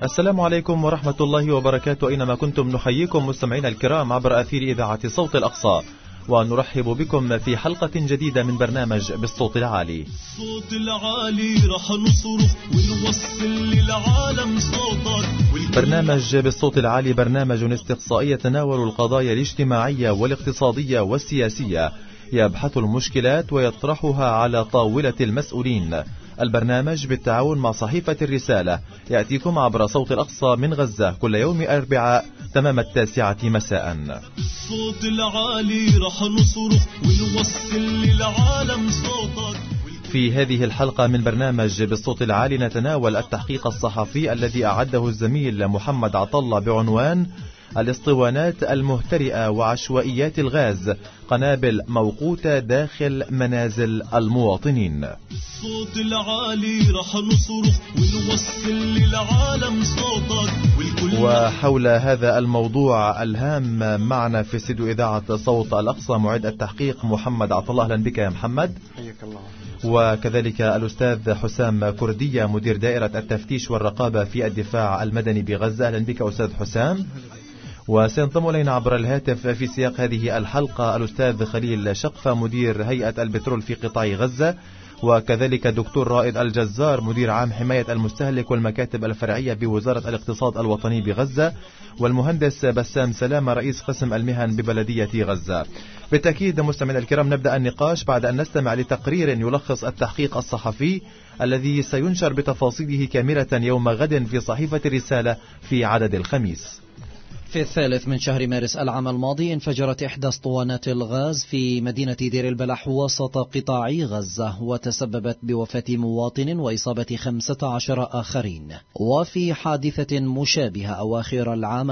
السلام عليكم ورحمة الله وبركاته. أينما كنتم نحييكم مستمعينا الكرام عبر أثير إذاعة صوت الأقصى، ونرحب بكم في حلقة جديدة من برنامج بالصوت العالي. الصوت العالي رح نصرخ ونوصل للعالم صوتك. برنامج بالصوت العالي برنامج استقصائي يتناول القضايا الاجتماعية والاقتصادية والسياسية، يبحث المشكلات ويطرحها على طاولة المسؤولين. البرنامج بالتعاون مع صحيفة الرسالة يأتيكم عبر صوت الأقصى من غزة كل يوم أربعاء تمام 9 مساء. الصوت العالي رح نصرخ ونوصل للعالم صوتك. في هذه الحلقة من برنامج بالصوت العالي نتناول التحقيق الصحفي الذي أعده الزميل محمد عطلة بعنوان الاسطوانات المهترئة وعشوائيات الغاز، قنابل موقوتة داخل منازل المواطنين. الصوت العالي رح نصرخ ونوصل للعالم صوتك. وحول هذا الموضوع الهام معنا في استديو إذاعة صوت الأقصى معد التحقيق محمد عطلة. أهلا بك يا محمد. حياك الله. وكذلك الأستاذ حسام كردية مدير دائرة التفتيش والرقابة في الدفاع المدني بغزة. أهلا بك أستاذ حسام. وسينضم إلينا عبر الهاتف في سياق هذه الحلقة الأستاذ خليل شقفة مدير هيئة البترول في قطاع غزة، وكذلك دكتور رائد الجزار مدير عام حماية المستهلك والمكاتب الفرعية بوزارة الاقتصاد الوطني بغزة، والمهندس بسام سلامة رئيس قسم المهن ببلدية غزة. بالتأكيد مستمعينا الكرام نبدأ النقاش بعد أن نستمع لتقرير يلخص التحقيق الصحفي الذي سينشر بتفاصيله كاملة يوم غد في صحيفة الرسالة في عدد الخميس. في 3 من شهر مارس العام الماضي انفجرت إحدى اسطوانات الغاز في مدينة دير البلح وسط قطاع غزة، وتسببت بوفاة مواطن وإصابة 15 آخرين. وفي حادثة مشابهة أواخر العام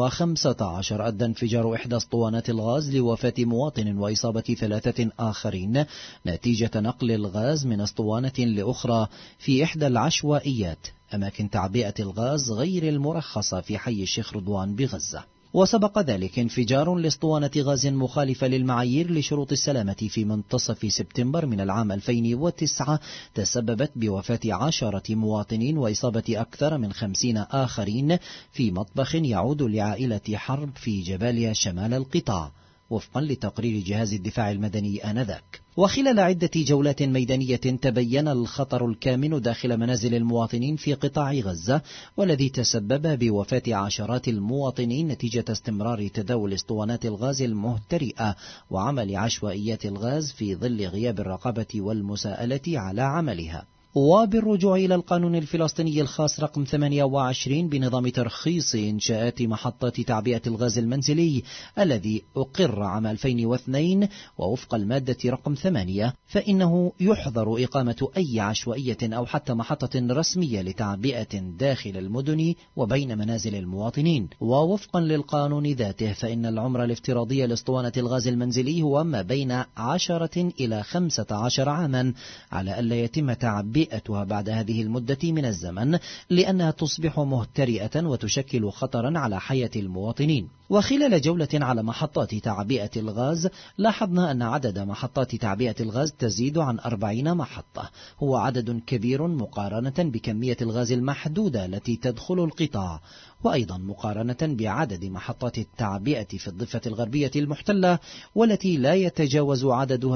2015 أدى انفجار إحدى اسطوانات الغاز لوفاة مواطن وإصابة 3 آخرين نتيجة نقل الغاز من اسطوانة لأخرى في إحدى العشوائيات أماكن تعبئة الغاز غير المرخصة في حي الشيخ رضوان بغزة. وسبق ذلك انفجار لاسطوانة غاز مخالفة للمعايير لشروط السلامة في منتصف سبتمبر من العام 2009 تسببت بوفاة 10 مواطنين وإصابة أكثر من 50 آخرين في مطبخ يعود لعائلة حرب في جباليا شمال القطاع، وفقا لتقرير جهاز الدفاع المدني آنذاك. وخلال عدة جولات ميدانية تبين الخطر الكامن داخل منازل المواطنين في قطاع غزة، والذي تسبب بوفاة عشرات المواطنين نتيجة استمرار تداول اسطوانات الغاز المهترئة وعمل عشوائيات الغاز في ظل غياب الرقابة والمساءلة على عملها. وبالرجوع إلى القانون الفلسطيني الخاص رقم 28 بنظام ترخيص إنشاءات محطات تعبئة الغاز المنزلي الذي أقر عام 2002، ووفق المادة رقم 8 فإنه يحظر إقامة أي عشوائية أو حتى محطة رسمية لتعبئة داخل المدن وبين منازل المواطنين. ووفقا للقانون ذاته فإن العمر الافتراضي لاسطوانة الغاز المنزلي هو ما بين 10 إلى 15 عاما، على ألا يتم تعبئتها بعد هذه المدة من الزمن، لأنها تصبح مهترئة وتشكل خطرا على حياة المواطنين. وخلال جولة على محطات تعبئة الغاز لاحظنا أن عدد محطات تعبئة الغاز تزيد عن 40 محطة، هو عدد كبير مقارنة بكمية الغاز المحدودة التي تدخل القطاع، وأيضا مقارنة بعدد محطات التعبئة في الضفة الغربية المحتلة والتي لا يتجاوز عددها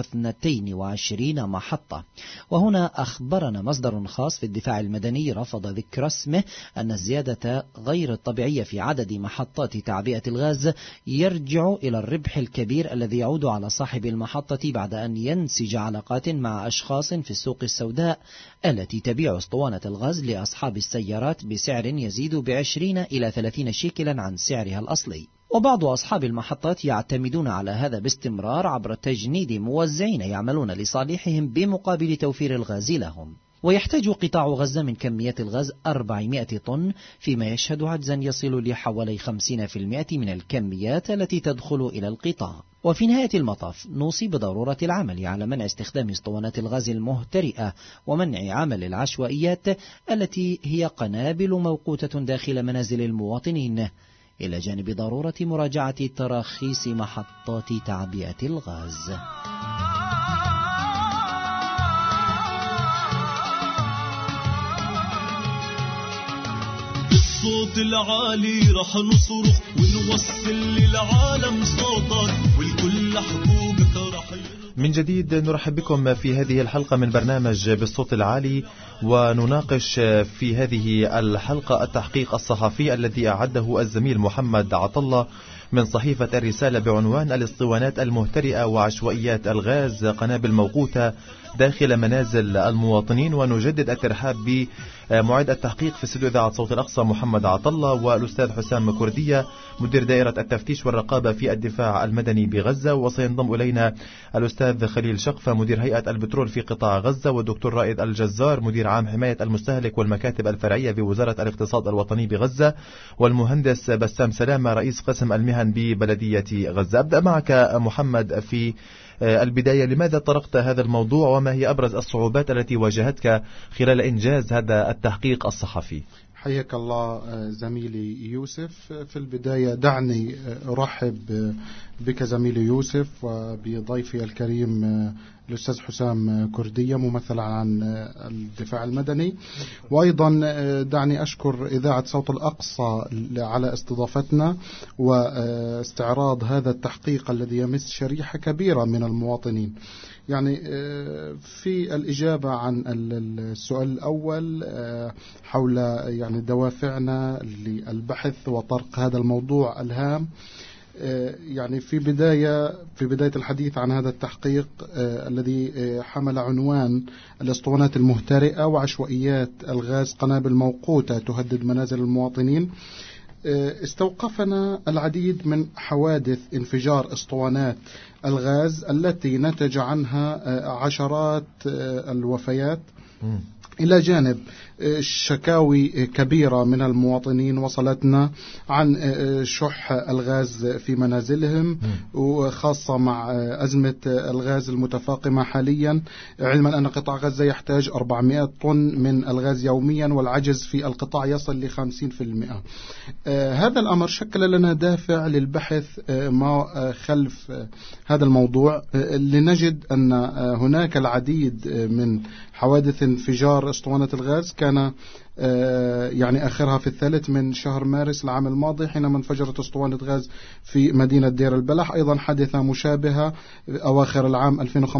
22 محطة. وهنا أخبرنا مصدر خاص في الدفاع المدني رفض ذكر اسمه أن الزيادة غير الطبيعية في عدد محطات تعبئة الغاز يرجع إلى الربح الكبير الذي يعود على صاحب المحطة بعد أن ينسج علاقات مع أشخاص في السوق السوداء التي تبيع اسطوانة الغاز لأصحاب السيارات بسعر يزيد ب20 إلى 30 شيكلا عن سعرها الأصلي. وبعض أصحاب المحطات يعتمدون على هذا باستمرار عبر تجنيد موزعين يعملون لصالحهم بمقابل توفير الغاز لهم. ويحتاج قطاع غزة من كميات الغاز 400 طن، فيما يشهد عجزا يصل لحوالي 50% من الكميات التي تدخل إلى القطاع. وفي نهاية المطاف نوصي بضرورة العمل على منع استخدام اسطوانات الغاز المهترئة ومنع عمل العشوائيات التي هي قنابل موقوتة داخل منازل المواطنين، إلى جانب ضرورة مراجعة تراخيص محطات تعبئة الغاز. بالصوت العالي رح نصرخ ونوصل للعالم صوتك والكل حقوقك رح من جديد نرحب بكم في هذه الحلقة من برنامج بالصوت العالي، ونناقش في هذه الحلقة التحقيق الصحفي الذي أعده الزميل محمد عطلة من صحيفة الرسالة بعنوان الاسطوانات المهترئة وعشوائيات الغاز قنابل موقوتة داخل منازل المواطنين. ونجدد الترحاب بمعد التحقيق في استوديو إذاعة صوت الأقصى محمد عطلة والأستاذ حسام كردية مدير دائرة التفتيش والرقابة في الدفاع المدني بغزة، وسينضم إلينا الأستاذ خليل شقفة مدير هيئة البترول في قطاع غزة، والدكتور رائد الجزار مدير عام حماية المستهلك والمكاتب الفرعية بوزارة الاقتصاد الوطني بغزة، والمهندس بسام سلامة رئيس قسم المهن ببلدية غزة. أبدأ معك محمد في البداية، لماذا طرقت هذا الموضوع وما هي أبرز الصعوبات التي واجهتك خلال إنجاز هذا التحقيق الصحفي؟ حياك الله زميلي يوسف. في البداية دعني أرحب بك زميلي يوسف وبضيفي الكريم الأستاذ حسام كردية ممثل عن الدفاع المدني، وأيضا دعني أشكر إذاعة صوت الأقصى على استضافتنا واستعراض هذا التحقيق الذي يمس شريحة كبيرة من المواطنين. يعني في الإجابة عن السؤال الأول حول يعني دوافعنا للبحث وطرق هذا الموضوع الهام، يعني في بداية الحديث عن هذا التحقيق الذي حمل عنوان الاسطوانات المهترئة وعشوائيات الغاز قنابل موقوتة تهدد منازل المواطنين، استوقفنا العديد من حوادث انفجار اسطوانات الغاز التي نتج عنها عشرات الوفيات، إلى جانب شكاوي كبيرة من المواطنين وصلتنا عن شح الغاز في منازلهم، وخاصة مع أزمة الغاز المتفاقمة حاليا، علما أن قطاع غزة يحتاج 400 طن من الغاز يوميا والعجز في القطاع يصل ل 50%. هذا الأمر شكل لنا دافع للبحث ما خلف هذا الموضوع، لنجد أن هناك العديد من حوادث انفجار اسطوانة الغاز كان يعني آخرها في 3 من شهر مارس العام الماضي حينما انفجرت اسطوانة غاز في مدينة دير البلح. أيضا حادثة مشابهة أواخر العام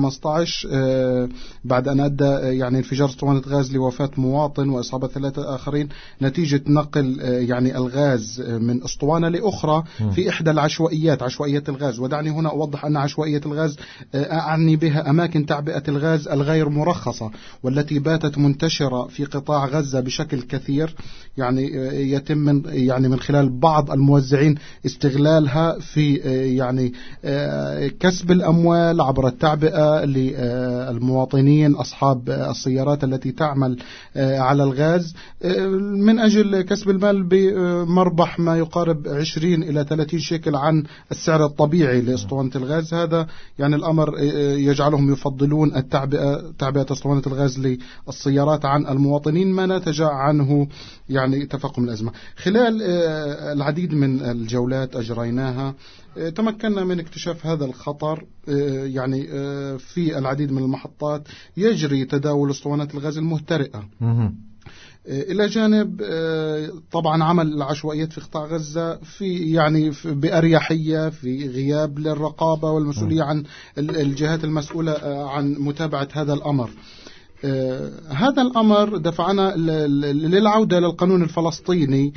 2015 بعد أن أدى يعني انفجار اسطوانة غاز لوفاة مواطن وإصابة 3 آخرين نتيجة نقل يعني الغاز من اسطوانة لأخرى في إحدى العشوائيات، عشوائية الغاز. ودعني هنا أوضح أن عشوائية الغاز أعني بها أماكن تعبئة الغاز الغير مرخصة والتي باتت منتشرة في قطاع غزة بشكل كثير، يعني يتم من خلال بعض الموزعين استغلالها في يعني كسب الأموال عبر التعبئة للمواطنين أصحاب السيارات التي تعمل على الغاز من أجل كسب المال بمربح ما يقارب 20 إلى 30 شيكل عن السعر الطبيعي لأسطوانة الغاز. هذا يعني الأمر يجعلهم يفضلون تعبئة أسطوانة الغاز للسيارات عن المواطنين، ما نتج عنه يعني تفاقم الأزمة. خلال العديد من الجولات أجريناها تمكنا من اكتشاف هذا الخطر، يعني في العديد من المحطات يجري تداول اسطوانات الغاز المهترئة، إلى جانب طبعا عمل العشوائيات في قطاع غزة في بأريحية في غياب للرقابة والمسؤولية عن الجهات المسؤولة عن متابعة هذا الأمر. هذا الأمر دفعنا للعودة للقانون الفلسطيني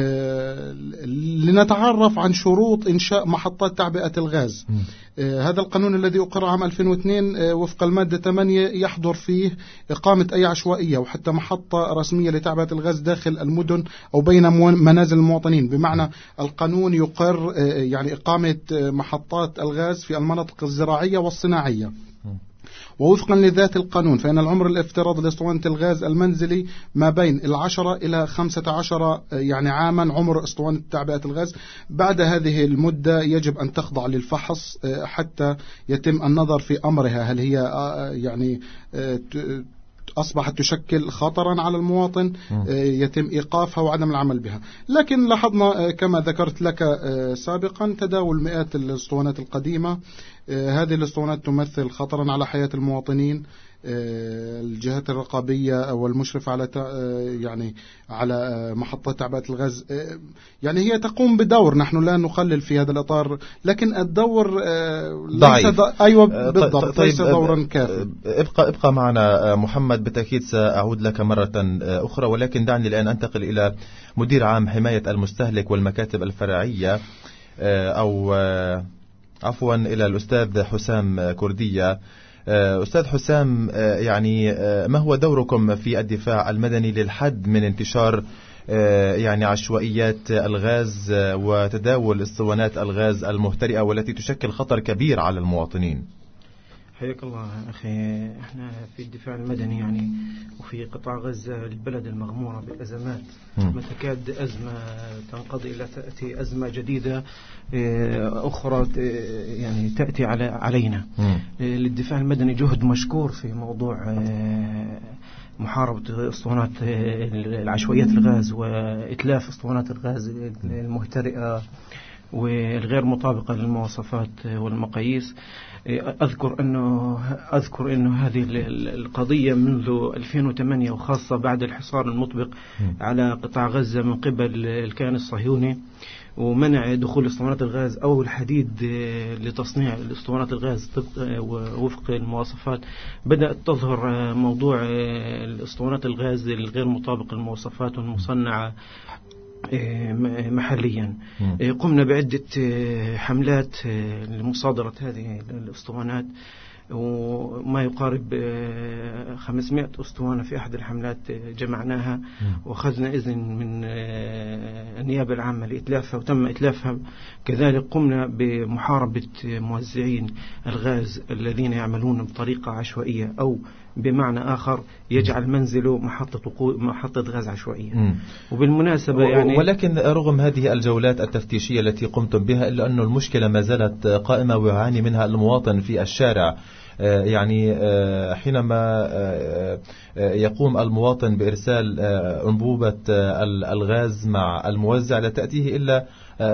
لنتعرف عن شروط إنشاء محطات تعبئة الغاز. هذا القانون الذي أقر عام 2002 وفق المادة 8 يحضر فيه إقامة أي عشوائية وحتى محطة رسمية لتعبئة الغاز داخل المدن أو بين منازل المواطنين، بمعنى القانون يقر يعني إقامة محطات الغاز في المناطق الزراعية والصناعية. ووفقا لذات القانون فإن العمر الافتراضي لأسطوانة الغاز المنزلي ما بين 10 إلى 15 يعني عاما عمر أسطوانة تعبئة الغاز. بعد هذه المدة يجب أن تخضع للفحص حتى يتم النظر في أمرها هل هي يعني أصبحت تشكل خطرا على المواطن يتم إيقافها وعدم العمل بها. لكن لاحظنا كما ذكرت لك سابقا تداول مئات الأسطوانات القديمة. هذه الأسطوانات تمثل خطرا على حياة المواطنين، الجهات الرقابية أو المشرف على يعني على محطة تعبئة الغاز يعني هي تقوم بدور، نحن لا نقلل في هذا الإطار، لكن الدور ضعيف. أيوة بالضبط. طيب ليس دورا كافي. ابقى معنا محمد، بالتأكيد سأعود لك مرة أخرى، ولكن دعني الآن أنتقل إلى مدير عام حماية المستهلك والمكاتب الفرعية، أو عفوا إلى الأستاذ حسام كردية. أستاذ حسام، يعني ما هو دوركم في الدفاع المدني للحد من انتشار يعني عشوائيات الغاز وتداول اسطوانات الغاز المهترئة والتي تشكل خطر كبير على المواطنين؟ حياك الله أخي. احنا في الدفاع المدني يعني وفي قطاع غزة البلد المغمورة بالأزمات، ما تكاد أزمة تنقضي إلى تأتي أزمة جديدة أخرى يعني تأتي علينا. للدفاع المدني جهد مشكور في موضوع محاربة اسطوانات العشوائيات الغاز وإتلاف اسطوانات الغاز المهترئة والغير مطابقة للمواصفات والمقاييس. أذكر أنه هذه القضية منذ 2008 وخاصة بعد الحصار المطبق على قطاع غزة من قبل الكيان الصهيوني ومنع دخول اسطوانات الغاز أو الحديد لتصنيع اسطوانات الغاز وفق المواصفات، بدأت تظهر موضوع اسطوانات الغاز الغير مطابق للمواصفات والمصنعة محليا. قمنا بعدة حملات لمصادرة هذه الاسطوانات، وما يقارب 500 اسطوانة في أحد الحملات جمعناها وأخذنا إذن من النيابة العامة لإتلافها وتم إتلافها. كذلك قمنا بمحاربة موزعين الغاز الذين يعملون بطريقة عشوائية أو بمعنى آخر يجعل منزله محطة غاز عشوائية. وبالمناسبة يعني ولكن رغم هذه الجولات التفتيشية التي قمتم بها إلا أن المشكلة ما زالت قائمة ويعاني منها المواطن في الشارع. يعني حينما يقوم المواطن بإرسال أنبوبة الغاز مع الموزع لا تأتيه إلا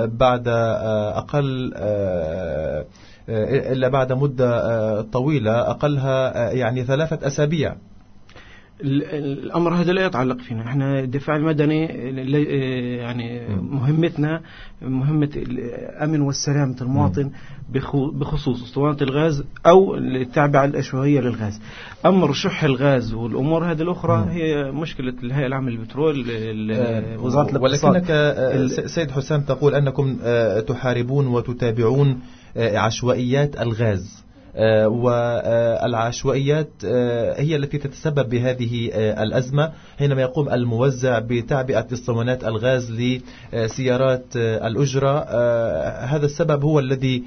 بعد مدة طويلة، أقلها يعني 3 أسابيع. الأمر هذا لا يتعلق فينا. احنا الدفاع المدني يعني مهمتنا مهمة الأمن والسلامة المواطن بخصوص اسطوانات الغاز أو التعبئة العشوائية للغاز. أمر شح الغاز والأمور هذه الأخرى هي مشكلة الهيئة العامة للبترول، وزارة الاقتصاد. ولكنك سيد حسام تقول أنكم تحاربون وتتابعون عشوائيات الغاز، والعشوائيات هي التي تتسبب بهذه الأزمة حينما يقوم الموزع بتعبئة اسطوانات الغاز لسيارات الأجرة. هذا السبب هو الذي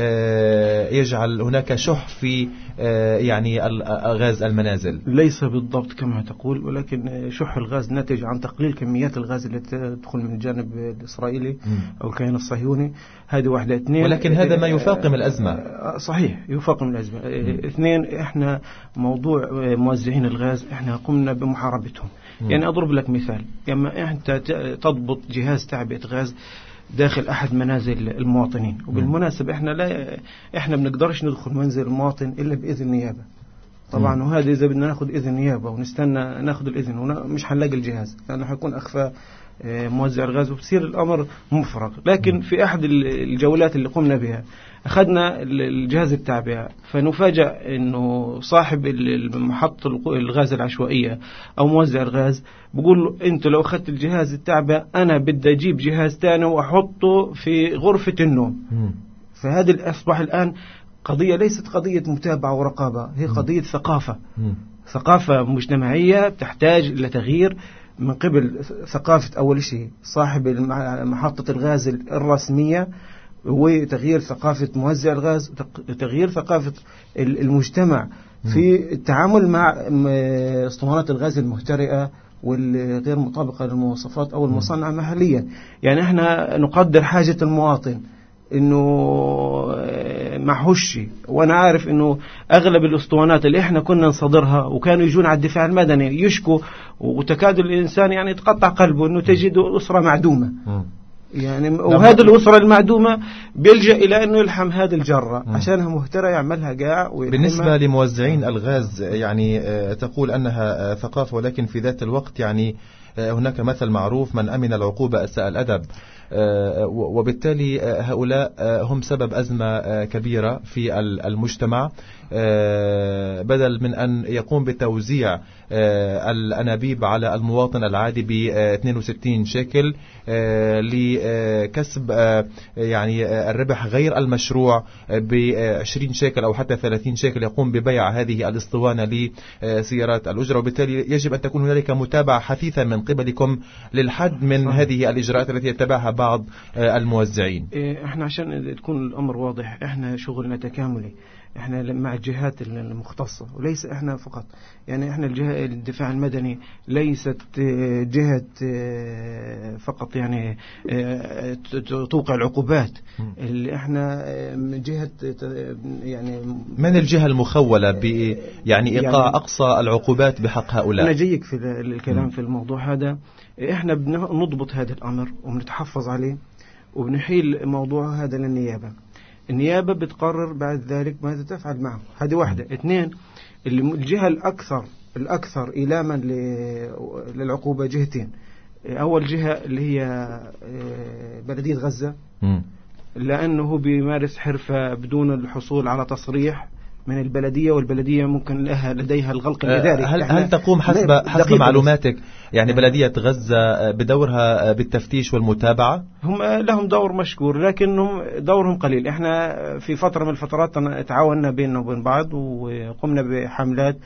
يجعل هناك شح في يعني غاز المنازل. ليس بالضبط كما تقول، ولكن شح الغاز ناتج عن تقليل كميات الغاز التي تدخل من الجانب الإسرائيلي أو الكيان الصهيوني. هذه واحدة. 2، ولكن هذا ما يفاقم الأزمة. صحيح يفاقم الأزمة. 2، احنا موضوع موزعين الغاز احنا قمنا بمحاربتهم. يعني أضرب لك مثال، لما أنت تضبط جهاز تعبئة غاز داخل أحد منازل المواطنين، وبالمناسبة احنا بنقدرش ندخل منزل المواطن إلا بإذن نيابة طبعا، وهذا إذا بدنا ناخذ إذن نيابة ونستنى ناخذ الإذن مش هنلاقي الجهاز لأنه حيكون أخفى موزع الغاز وبصير الأمر مفرغ. لكن في أحد الجولات اللي قمنا بها أخذنا الجهاز التعبئة، فنفاجأ أنه صاحب محطة الغاز العشوائية أو موزع الغاز بقول له أنت لو أخذت الجهاز التعبئة أنا بدي أجيب جهاز تاني وأحطه في غرفة النوم. فهذا أصبح الآن قضية ليست قضية متابعة ورقابة، هي قضية ثقافة مجتمعية تحتاج إلى تغيير من قبل ثقافة أول شيء صاحب محطة الغاز الرسمية، وتغيير ثقافة موزع الغاز، وتغيير ثقافة المجتمع في التعامل مع اسطوانات الغاز المهترئة والغير مطابقة للمواصفات أو المصنعة محليا. يعني احنا نقدر حاجة المواطن انه معهوش، وانا عارف انه اغلب الاسطوانات اللي احنا كنا نصدرها وكانوا يجون على الدفاع المدني يشكوا، وتكاد الانسان يعني يتقطع قلبه انه تجد اسره معدومه. يعني وهذا الأسرة المعدومة بيلجأ إلى أنه يلحم هذه الجرة عشانها مهترة يعملها قاع. بالنسبة لموزعين الغاز يعني تقول أنها ثقافة، ولكن في ذات الوقت يعني هناك مثل معروف: من أمن العقوبة أساء الأدب. وبالتالي هؤلاء هم سبب أزمة كبيرة في المجتمع. بدل من أن يقوم بتوزيع الأنابيب على المواطن العادي ب 62 شيكل لكسب يعني الربح غير المشروع ب 20 شيكل أو حتى 30 شيكل، يقوم ببيع هذه الاسطوانة لسيارات الأجرة. وبالتالي يجب أن تكون هنالك متابعة حثيثة من قبلكم للحد من هذه الإجراءات التي يتبعها بعض الموزعين. احنا عشان تكون الأمر واضح، احنا شغلنا تكاملي، احنا مع الجهات المختصة وليس احنا فقط. يعني احنا الدفاع المدني ليست جهة فقط يعني توقع العقوبات، اللي احنا جهة يعني من الجهة المخولة ب يعني إيقاع أقصى العقوبات بحق هؤلاء. أنا جيك في الكلام في الموضوع هذا. احنا بنضبط هذا الأمر وبنتحفظ عليه وبنحيل موضوع هذا للنيابة. النيابة بتقرر بعد ذلك ماذا تفعل معه. هذه واحدة. اثنين، الجهة الأكثر إيلاما للعقوبة جهتين. أول جهة اللي هي بلدية غزة، لأنه بيمارس حرفة بدون الحصول على تصريح من البلدية، والبلدية ممكن لديها الغلق الإداري. هل تقوم حسب معلوماتك يعني بلدية غزة بدورها بالتفتيش والمتابعة؟ هم لهم دور مشكور، لكنهم دورهم قليل. احنا في فترة من الفترات تعاوننا بيننا وبين بعض وقمنا بحملات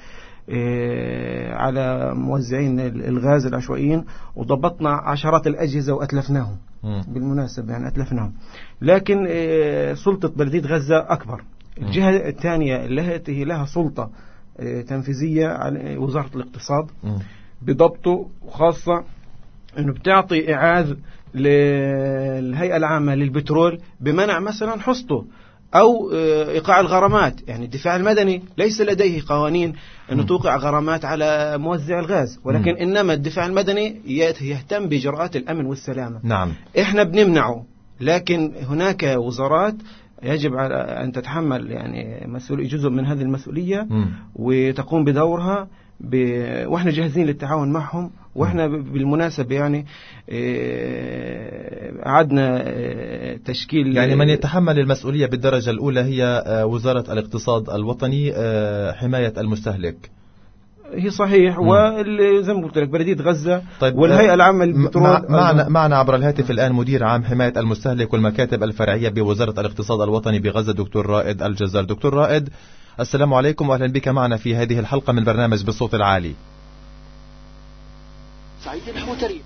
على موزعين الغاز العشوائيين، وضبطنا عشرات الأجهزة وأتلفناهم. بالمناسبة يعني أتلفناهم. لكن سلطة بلدية غزة أكبر. الجهة الثانية التي لها سلطة تنفيذية على وزارة الاقتصاد بضبطه، وخاصة أنه بتعطي إعاذ للهيئة العامة للبترول بمنع مثلا حصته أو إيقاع الغرامات. يعني الدفاع المدني ليس لديه قوانين أنه توقع غرامات على موزع الغاز، ولكن إنما الدفاع المدني يهتم بإجراءات الأمن والسلامة. نعم. إحنا بنمنعه، لكن هناك وزارات يجب أن تتحمل يعني جزء من هذه المسؤولية وتقوم بدورها وإحنا جاهزين للتعاون معهم. وإحنا بالمناسبة يعني أعدنا تشكيل، يعني من يتحمل المسؤولية بالدرجة الأولى هي وزارة الاقتصاد الوطني حماية المستهلك. هي صحيح. وزي ما قلت لك بلدية غزة. طيب، والهيئة العامة للبترول. معنا عبر الهاتف الآن مدير عام حماية المستهلك والمكاتب الفرعية بوزارة الاقتصاد الوطني بغزة، دكتور رائد الجزار. دكتور رائد، السلام عليكم وأهلا بك معنا في هذه الحلقة من برنامج بالصوت العالي. سعيد الحوتري.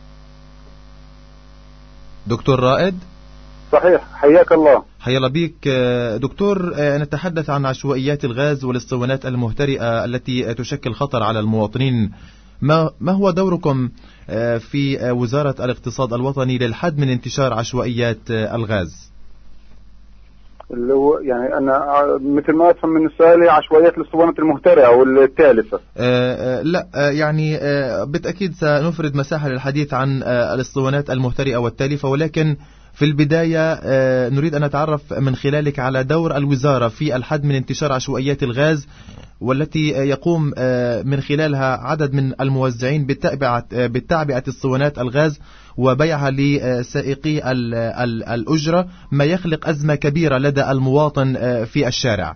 دكتور رائد. صحيح، حياك الله. حيا الله بيك دكتور. نتحدث عن عشوائيات الغاز والاسطوانات المهترئة التي تشكل خطر على المواطنين. ما هو دوركم في وزارة الاقتصاد الوطني للحد من انتشار عشوائيات الغاز؟ اللي هو يعني أنا مثل ما أفهم من السؤال عشوائيات الاسطوانات المهترئة والتالفة. لا يعني بالتأكيد سنفرد مساحة للحديث عن الاسطوانات المهترئة والتالفة، ولكن في البداية نريد أن نتعرف من خلالك على دور الوزارة في الحد من انتشار عشوائيات الغاز، والتي يقوم من خلالها عدد من الموزعين بالتعبئة اسطوانات الغاز وبيعها لسائقي الأجرة، ما يخلق أزمة كبيرة لدى المواطن في الشارع.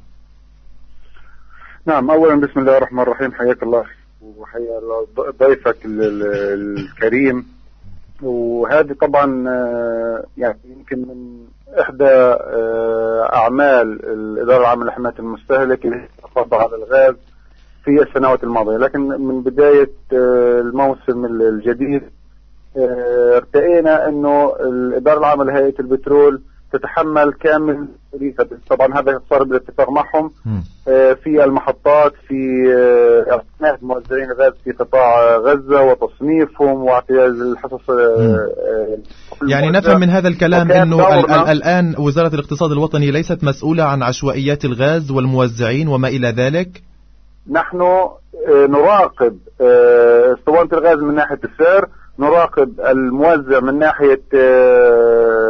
نعم، أولا بسم الله الرحمن الرحيم، حياك الله وحيا ضيفك الكريم. وهذه طبعا يعني يمكن من إحدى أعمال الإدارة العامة لحماية المستهلك اللي تحافظ على الغاز في السنوات الماضية. لكن من بداية الموسم الجديد ارتئينا أنه الإدارة العامة لهيئة البترول تتحمل كامل ريفة. طبعا هذا صار بالاتفاق معهم في المحطات، في اعتماد موزعين الغاز في قطاع غزة وتصنيفهم واعتياد الحصص. يعني نفهم من هذا الكلام أنه الآن وزارة الاقتصاد الوطني ليست مسؤولة عن عشوائيات الغاز والموزعين وما إلى ذلك. نحن نراقب اسطوانة الغاز من ناحية السعر، نراقب الموزع من ناحية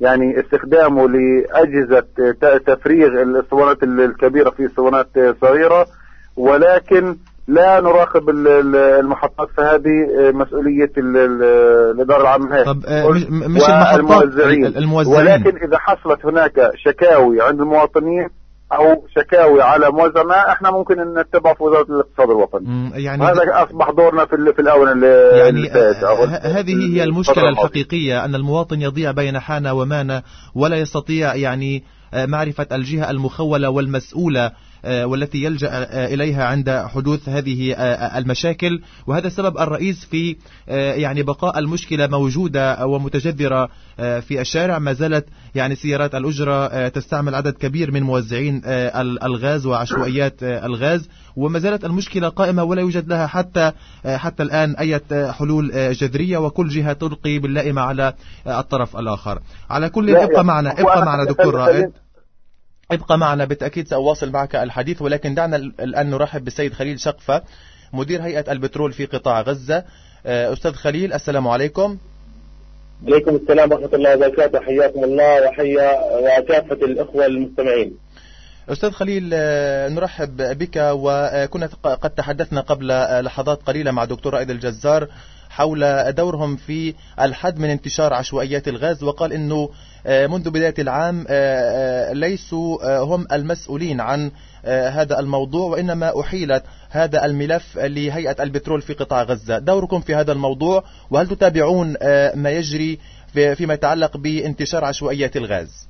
يعني استخدامه لأجهزة تفريغ الاسطوانات الكبيرة في اسطوانات صغيرة، ولكن لا نراقب المحطات، فهذه مسؤولية الإدارة العامة طب مش الموزعين، ولكن إذا حصلت هناك شكاوي عند المواطنين أو شكاوي على موزع ما، احنا ممكن ان نتبع في وزارة الاقتصاد الوطني. يعني هذا أصبح دورنا في الآونة يعني هذه هي المشكلة الحقيقية، أن المواطن يضيع بين حان ومان ولا يستطيع يعني معرفة الجهة المخولة والمسؤولة والتي يلجأ إليها عند حدوث هذه المشاكل. وهذا السبب الرئيس في يعني بقاء المشكلة موجودة ومتجذرة في الشارع. ما زالت يعني سيارات الأجرة تستعمل عدد كبير من موزعين الغاز وعشوائيات الغاز، وما زالت المشكلة قائمة ولا يوجد لها حتى الآن أي حلول جذرية، وكل جهة تلقي باللائمة على الطرف الآخر. على كل ابقى معنا دكتور رائد، ابقى معنا بالتأكيد، سأواصل معك الحديث، ولكن دعنا الآن نرحب بالسيد خليل شقفة مدير هيئة البترول في قطاع غزة. أستاذ خليل، السلام عليكم. عليكم السلام ورحمة الله وبركاته، حياكم الله وحيا وكافة الأخوة المستمعين. أستاذ خليل، نرحب بك، وكنا قد تحدثنا قبل لحظات قليلة مع دكتور رائد الجزار حول دورهم في الحد من انتشار عشوائيات الغاز، وقال إنه منذ بداية العام ليسوا هم المسؤولين عن هذا الموضوع، وإنما أحيلت هذا الملف لهيئة البترول في قطاع غزة. دوركم في هذا الموضوع، وهل تتابعون ما يجري فيما يتعلق بانتشار عشوائيات الغاز؟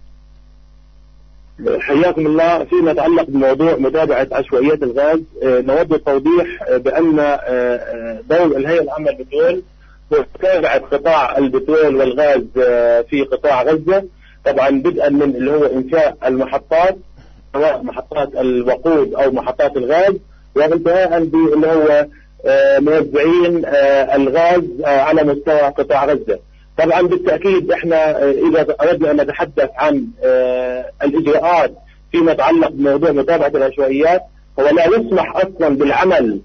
حياكم الله. فيما يتعلق بموضوع متابعة عشوائيات الغاز، نود التوضيح بأن دور الهيئة العامة للبترول هو متابعة قطاع البترول والغاز في قطاع غزة، طبعا بدءا من اللي هو إنشاء المحطات، سواء محطات الوقود أو محطات الغاز، وانتهاء باللي هو موزعين الغاز على مستوى قطاع غزة. طبعا بالتأكيد احنا إذا أردنا أن نتحدث عن الإجراءات فيما يتعلق بموضوع متابعة العشوائيات، هو لا يسمح أصلا بالعمل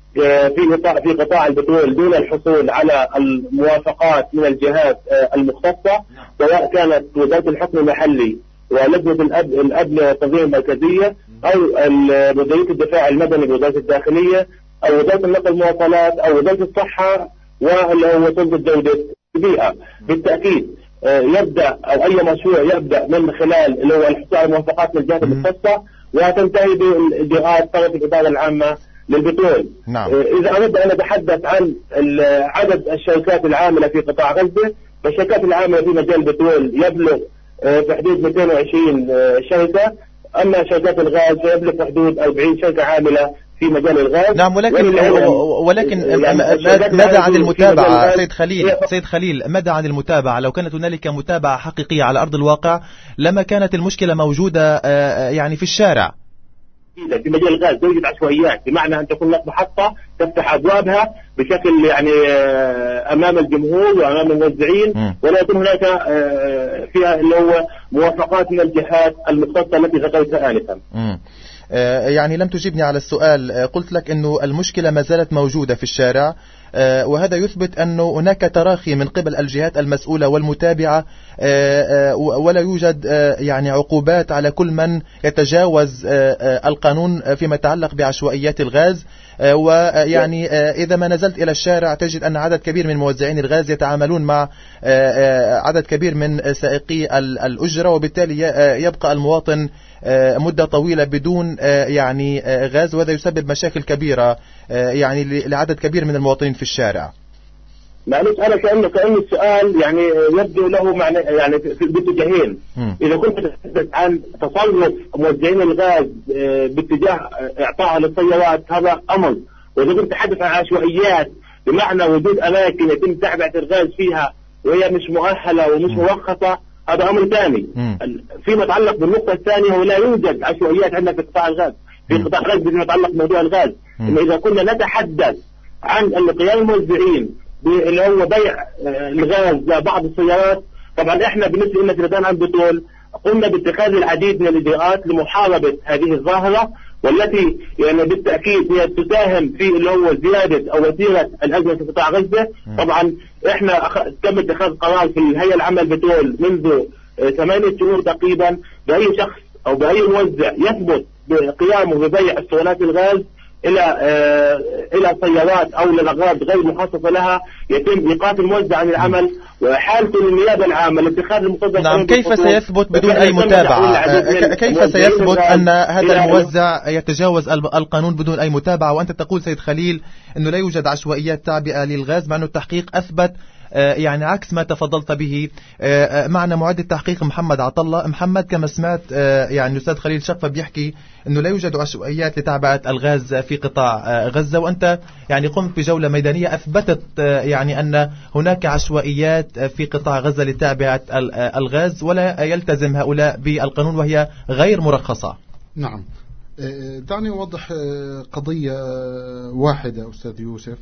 في قطاع البترول دون الحصول على الموافقات من الجهات المختصة، سواء كانت وزارة الحكم المحلي ولجنة الأبنية والتنظيم المركزية، أو مديرية الدفاع المدني بوزارة الداخلية، أو وزارة النقل والمواصلات، أو وزارة الصحة، وهو سلطة جودة البيئة. بالتأكيد يبدأ أو أي مشروع يبدأ من خلال اللي هو الحصول على الموافقات من الجهات المختصة، وتنتهي بالإجراءات طرف الإدارة العامة للبترول. نعم. إذا أردنا أن نتحدث عن عدد الشركات العاملة في قطاع غزة، فالشركات العاملة في مجال البترول يبلغ في حدود 220 شركة، أما شركات الغاز يبلغ في حدود 40 شركة عاملة في مجال الغاز. نعم، ولكن ماذا عن المتابعة سيد خليل، ماذا عن المتابعة؟ لو كانت هنالك متابعة حقيقية على أرض الواقع لما كانت المشكلة موجودة يعني في الشارع. في مجال الغاز توجد عشوائيات، بمعنى أن تكون لك محطة تفتح أبوابها بشكل يعني أمام الجمهور وأمام الموزعين، ولا يكون هناك فيها اللي هو موافقات من الجهات المختصة التي ذكرتها آنفا. يعني لم تجيبني على السؤال. قلت لك أنه المشكلة ما زالت موجودة في الشارع، وهذا يثبت أنه هناك تراخي من قبل الجهات المسؤولة والمتابعة، ولا يوجد يعني عقوبات على كل من يتجاوز القانون فيما يتعلق بعشوائيات الغاز. ويعني إذا ما نزلت إلى الشارع تجد أن عدد كبير من موزعين الغاز يتعاملون مع عدد كبير من سائقي الأجرة، وبالتالي يبقى المواطن مدة طويلة بدون يعني غاز، وهذا يسبب مشاكل كبيرة يعني لعدد كبير من المواطنين في الشارع. معلش أنا كأن السؤال يعني يبدو له معنى يعني في باتجاهين. إذا كنت تتحدث عن تصرف موزعين الغاز باتجاه إعطائها للسيارات هذا أمر، وإذا كنت تتحدث عن عشوائيات بمعنى وجود أماكن يتم تعبئة الغاز فيها وهي مش مؤهلة ومش مرخصة، هذا أمر ثاني. فيما يتعلق بالنقطة الثانية، ولا يوجد عشوائيات عندنا في قطاع الغاز. في قطاع الغاز فيما يتعلق بموضوع الغاز، إذا كنا نتحدث عن أن قيام الموزعين اللي هو بيع الغاز لبعض السيارات، طبعا احنا بالنسبة لنا في لجان البترول قمنا باتخاذ العديد من الإجراءات لمحاربة هذه الظاهرة، والتي يعني بالتأكيد هي تساهم في اللي هو زيادة أو وتيرة الأزمة في قطاع غزة. طبعا احنا تم اتخاذ قرار في الهيئة العامة للبترول منذ 8 شهور تقريبا بأي شخص أو بأي موزع يثبت بقيامه ببيع اسطوانات الغاز إلى سيارات أو للأغراض غير مخصصة لها، يتم إيقاف الموزع عن العمل وحالته للنيابة العامة لاتخاذ المقتضى. نعم، كيف سيثبت بدون أي متابعة؟ كيف سيثبت أن هذا الموزع يتجاوز القانون بدون أي متابعة؟ وأنت تقول سيد خليل أنه لا يوجد عشوائيات تعبئة للغاز، مع أنه التحقيق أثبت يعني عكس ما تفضلت به. معنا معد التحقيق محمد عطلة. محمد، كما سمعت يعني الأستاذ خليل شقفة بيحكي أنه لا يوجد عشوائيات لتعبئة الغاز في قطاع غزة، وأنت يعني قمت بجولة ميدانية أثبتت يعني أن هناك عشوائيات في قطاع غزة لتعبئة الغاز ولا يلتزم هؤلاء بالقانون وهي غير مرخصة. نعم، دعني أوضح قضية واحدة أستاذ يوسف.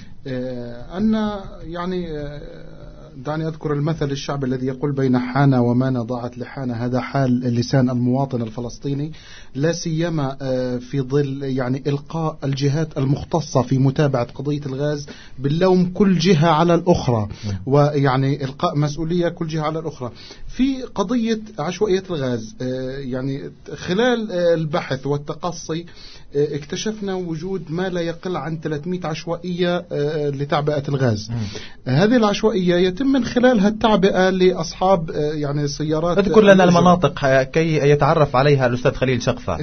أن يعني دعني أذكر المثل الشعبي الذي يقول بين حانة ومانة ضاعت لحانة. هذا حال لسان المواطن الفلسطيني، لا سيما في ظل يعني إلقاء الجهات المختصة في متابعة قضية الغاز باللوم كل جهة على الأخرى، ويعني إلقاء مسؤولية كل جهة على الأخرى في قضية عشوائية الغاز. يعني خلال البحث والتقصي اكتشفنا وجود ما لا يقل عن 300 عشوائية لتعبئة الغاز. هذه العشوائية يتم من خلالها التعبئة لأصحاب يعني سيارات. اذكر لنا المناطق كي يتعرف عليها الأستاذ خليل شقفة.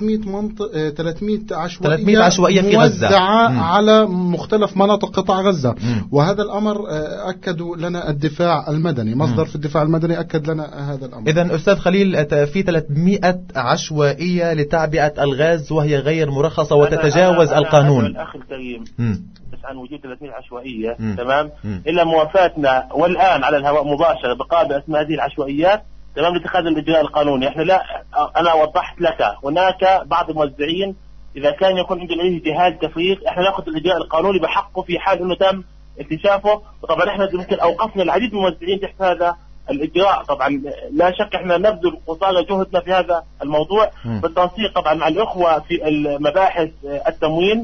300 عشوائية في غزة موزعة على مختلف مناطق قطاع غزة. وهذا الأمر أكدوا لنا الدفاع المدني، مصدر في الدفاع المدني أكد لنا هذا الأمر. إذن أستاذ خليل، في 300 عشوائية لتعبئة الغاز وهي غير مرخصة وتتجاوز القانون. الأخ الكريم بس عن وجود 300 عشوائية تمام إلا موافاتنا والآن على الهواء مباشرة بقابل أسماء هذه العشوائيات تمام لاتخاذ الإجراء القانوني. احنا لا، أنا وضحت لك هناك بعض الموزعين إذا كان يكون عندنا جهاز تفريغ احنا نأخذ الإجراء القانوني بحقه في حال إنه تم اكتشافه. وطبعا احنا يمكن أوقفنا العديد من الموزعين تحت هذا الإجراء. طبعا لا شك احنا نبذل قصارى جهدنا في هذا الموضوع بالتنسيق طبعا مع الأخوة في المباحث التموين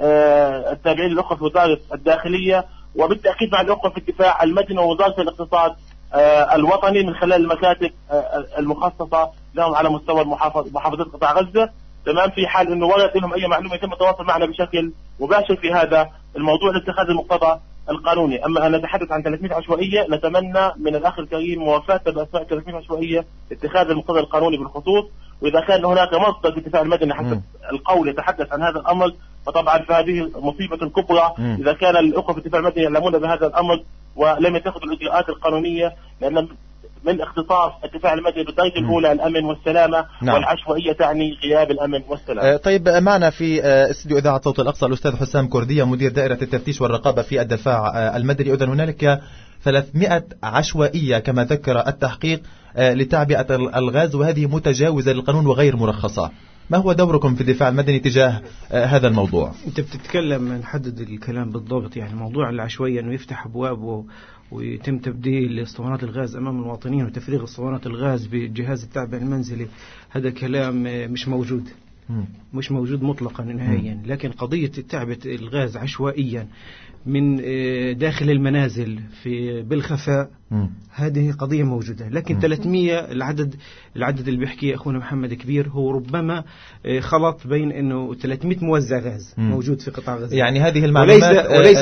التابعين للأخوة في وزارة الداخلية، وبالتأكيد مع الأخوة في الدفاع المدني ووزارة الاقتصاد الوطني من خلال المكاتب المخصصة لهم على مستوى محافظة قطاع غزة تمام. في حال انه ورد لهم اي معلومة يتم التواصل معنا بشكل مباشر في هذا الموضوع لاتخاذ المقتضى القانوني. اما ان نتحدث عن 300 عشوائية نتمنى من الاخ الكريم موافاة باسماء 300 عشوائية اتخاذ المقتضى القانوني بالخصوص. واذا كان هناك مصدر في الدفاع المدني حسب القول يتحدث عن هذا الامر فطبعا فهذه مصيبة كبرى اذا كان الاخوة في الدفاع المدني يعلمون بهذا الامر ولم يتخذوا الاجراءات القانونية، لان من اختصاص الدفاع المدني بالدرجة الأولى الأمن والسلامة. نعم. والعشوائية تعني غياب الأمن والسلامة. طيب، معنا في استوديو إذاعة صوت الأقصى الأستاذ حسام كردية مدير دائرة التفتيش والرقابة في الدفاع المدني. إذن هنالك 300 عشوائية كما ذكر التحقيق لتعبئة الغاز وهذه متجاوزة للقانون وغير مرخصة. ما هو دوركم في الدفاع المدني تجاه هذا الموضوع؟ أنت بتتكلم نحدد الكلام بالضبط، يعني موضوع العشوائية أنه يفتح أبواب ويتم تبديل اسطوانات الغاز أمام المواطنين وتفريغ اسطوانات الغاز بجهاز التعبئة المنزلي، هذا كلام مش موجود مش موجود مطلقا نهائيا. لكن قضية تعبئة الغاز عشوائيا من داخل المنازل بالخفاء هذه قضية موجودة. لكن 300 العدد اللي بيحكي أخونا محمد كبير، هو ربما خلط بين أنه 300 موزع غاز موجود في قطاع غزة. يعني هذه المعلومات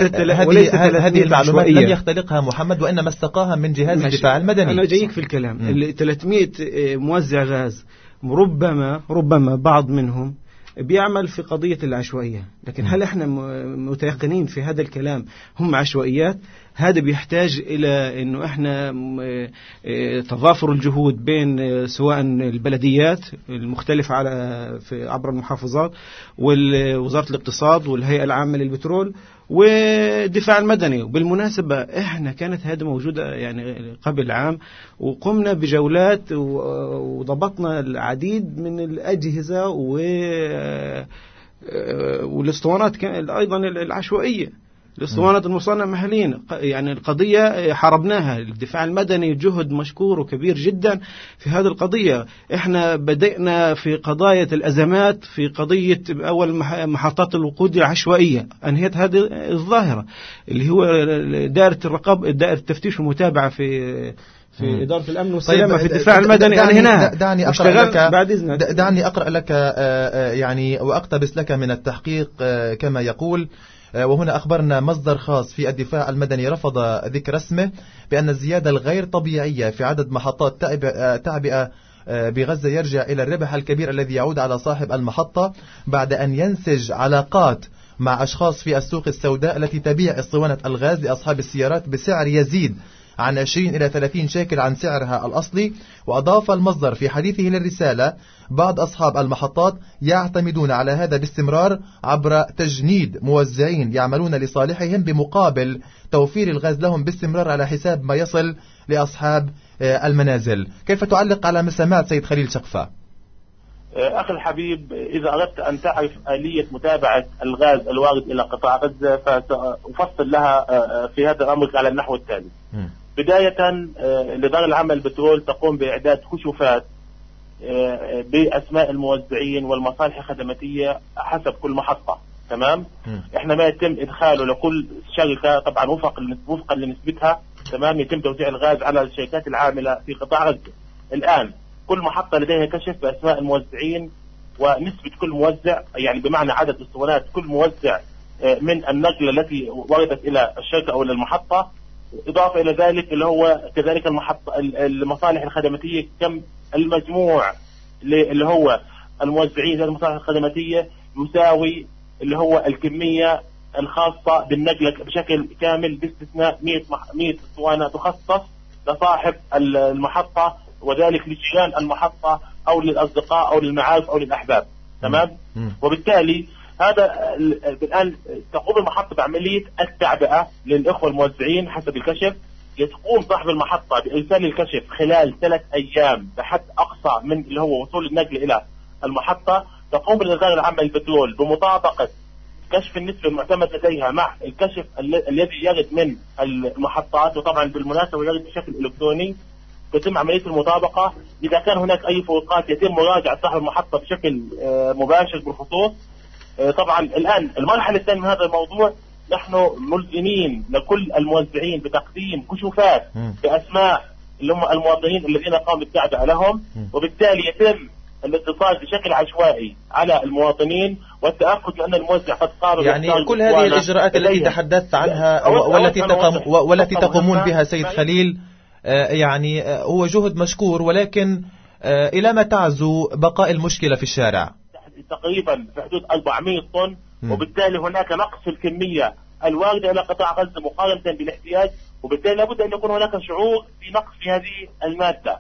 هذه المعلومات لم يختلقها محمد وإنما استقاها من جهاز الدفاع المدني. أنا جايك في الكلام. 300 موزع غاز ربما بعض منهم بيعمل في قضية العشوائية، لكن هل احنا متيقنين في هذا الكلام هم عشوائيات؟ هذا بيحتاج إلى أنه احنا تضافر الجهود بين سواء البلديات المختلفة عبر المحافظات ووزارة الاقتصاد والهيئة العامة للبترول والدفاع المدني. وبالمناسبة احنا كانت هذه موجودة يعني قبل عام، وقمنا بجولات وضبطنا العديد من الأجهزة والاسطوانات أيضا العشوائية، الاسطوانات المصنعة محليا. يعني القضية حاربناها، الدفاع المدني جهد مشكور وكبير جدا في هذه القضية. احنا بدأنا في قضايا الأزمات في قضية أول محطات الوقود العشوائية، أنهيت هذه الظاهرة اللي هو دائرة الرقابة، دائرة التفتيش والمتابعة في إدارة الأمن والسلامة في الدفاع المدني. أنا هنا دعني أقرأ لك يعني وأقتبس لك من التحقيق كما يقول. وهنا أخبرنا مصدر خاص في الدفاع المدني رفض ذكر اسمه بأن الزيادة الغير طبيعية في عدد محطات تعبئة بغزة يرجع إلى الربح الكبير الذي يعود على صاحب المحطة بعد أن ينسج علاقات مع أشخاص في السوق السوداء التي تبيع اسطوانة الغاز لأصحاب السيارات بسعر يزيد عن 20 إلى 30 شيكل عن سعرها الأصلي. وأضاف المصدر في حديثه للرسالة: بعض أصحاب المحطات يعتمدون على هذا باستمرار عبر تجنيد موزعين يعملون لصالحهم بمقابل توفير الغاز لهم باستمرار على حساب ما يصل لأصحاب المنازل. كيف تعلق على ما سمعت سيد خليل شقفة؟ أخي الحبيب، إذا أردت أن تعرف آلية متابعة الغاز الوارد إلى قطاع غزة فسأفصل لها في هذا الأمر على النحو التالي. بداية، إدارة العمل البترول تقوم بإعداد كشوفات بأسماء الموزعين والمصالح الخدماتية حسب كل محطة. تمام. إحنا ما يتم إدخاله لكل شركة طبعا وفقا لنسبتها. تمام. يتم توزيع الغاز على الشركات العاملة في قطاع غزة. الآن كل محطة لديها كشف بأسماء الموزعين ونسبة كل موزع، يعني بمعنى عدد اسطوانات كل موزع من النقلة التي وردت إلى الشركة أو إلى المحطة. إضافة إلى ذلك اللي هو كذلك المصالح الخدماتية، كم المجموع اللي هو الموزعين المصالح الخدماتية يساوي اللي هو الكمية الخاصة بالنقلة بشكل كامل باستثناء 100 اسطوانة تخصص لصاحب المحطة، وذلك لجيران المحطة أو للأصدقاء أو للمعارف أو للأحباب. تمام. وبالتالي هذا الآن تقوم المحطة بعملية التعبئة للإخوة الموزعين حسب الكشف. يقوم صاحب المحطة بإرسال الكشف خلال 3 أيام بحد أقصى من اللي هو وصول النقل إلى المحطة. تقوم الإدارة العامة للبترول بمطابقة كشف النسبة المعتمد لديها مع الكشف الذي يرد من المحطات، وطبعا بالمناسبة يرد بشكل إلكتروني. تتم عملية المطابقة. إذا كان هناك أي فروقات يتم مراجعة صاحب المحطة بشكل مباشر بالخصوص. طبعا الآن المرحلة الثانية من هذا الموضوع، نحن ملزمين لكل الموزعين بتقديم كشوفات بأسماء اللي هم المواطنين الذين قاموا بالتعبئة لهم، وبالتالي يتم الاتصال بشكل عشوائي على المواطنين والتأكد أن الموزع قد قام. يعني كل هذه الإجراءات التي تحدثت عنها والتي تقومون بها سيد خليل يعني هو جهد مشكور، ولكن إلى ما تعزو بقاء المشكلة في الشارع؟ تقريبا في حدود 400 طن، وبالتالي هناك نقص في الكمية الواردة إلى قطاع غزة مقارنة بالاحتياج، وبالتالي لابد أن يكون هناك شعور في نقص في هذه المادة.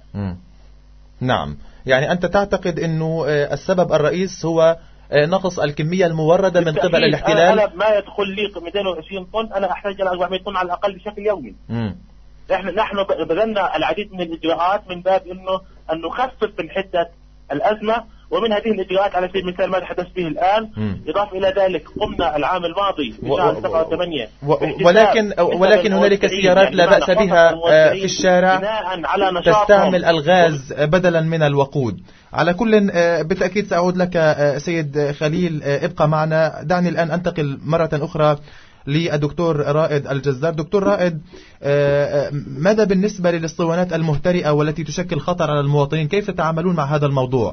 نعم. يعني أنت تعتقد أنه السبب الرئيس هو نقص الكمية الموردة من قبل الاحتلال؟ أنا ما يدخل لي 220 طن، أنا أحتاج إلى 400 طن على الأقل بشكل يومي. نحن بذلنا العديد من الإجراءات من باب أن نخفف من حدة الأزمة، ومن هذه الإجراءات على سبيل المثال ما تحدث فيه الآن. إضافة إلى ذلك قمنا العام الماضي في شهر 7 و8 ولكن هنالك سيارات لا بأس بها في الشارع تستعمل الغاز بدلا من الوقود. على كل بالتأكيد سأعود لك سيد خليل، ابقى معنا. دعني الآن أنتقل مرة أخرى للدكتور رائد الجزار. دكتور رائد، ماذا بالنسبة للاسطوانات المهترئة والتي تشكل خطر على المواطنين؟ كيف تتعاملون مع هذا الموضوع؟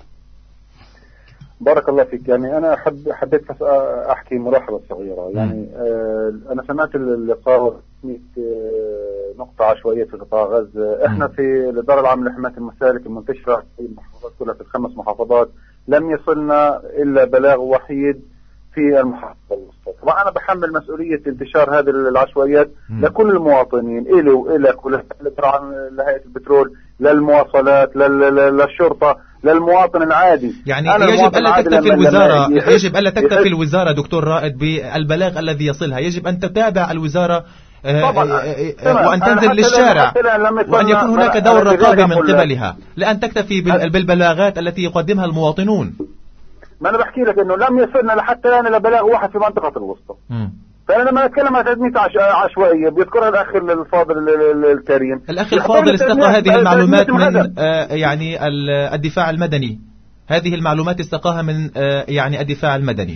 بارك الله فيك. يعني أنا حبيت أحكي ملاحظة صغيرة. يعني أنا سمعت اللقاء نقطة عشوائية في قطاع غزة. إحنا في الإدارة العامة لحماية المسالك المنتشرة في المحافظات كلها، في ال5 محافظات، لم يصلنا إلا بلاغ وحيد في المحافظة الوسطى. طبعا أنا بحمل مسؤولية انتشار هذه العشوائيات لكل المواطنين، إلي وإلك ولهيئة البترول، للمواصلات، للشرطة، للمواطن العادي. يعني يجب ألا تكتفي الوزارة، يجب ألا تكتفي الوزارة دكتور رائد بالبلاغ الذي يصلها، يجب أن تتابع الوزارة وأن تنزل للشارع، وأن يكون هناك دور رقابة من قبلها، لأن تكتفي بالبلاغات التي يقدمها المواطنون. ما أنا بحكي لك إنه لم يصلنا لحتى الآن إلا بلاغ واحد في منطقة الوسطى. فأنا لما أتكلم عن تدمير عشوائية بيذكرها الأخ الفاضل الكريم. الأخ الفاضل استقى هذه المعلومات من يعني الدفاع المدني. هذه المعلومات استقاها من يعني الدفاع المدني.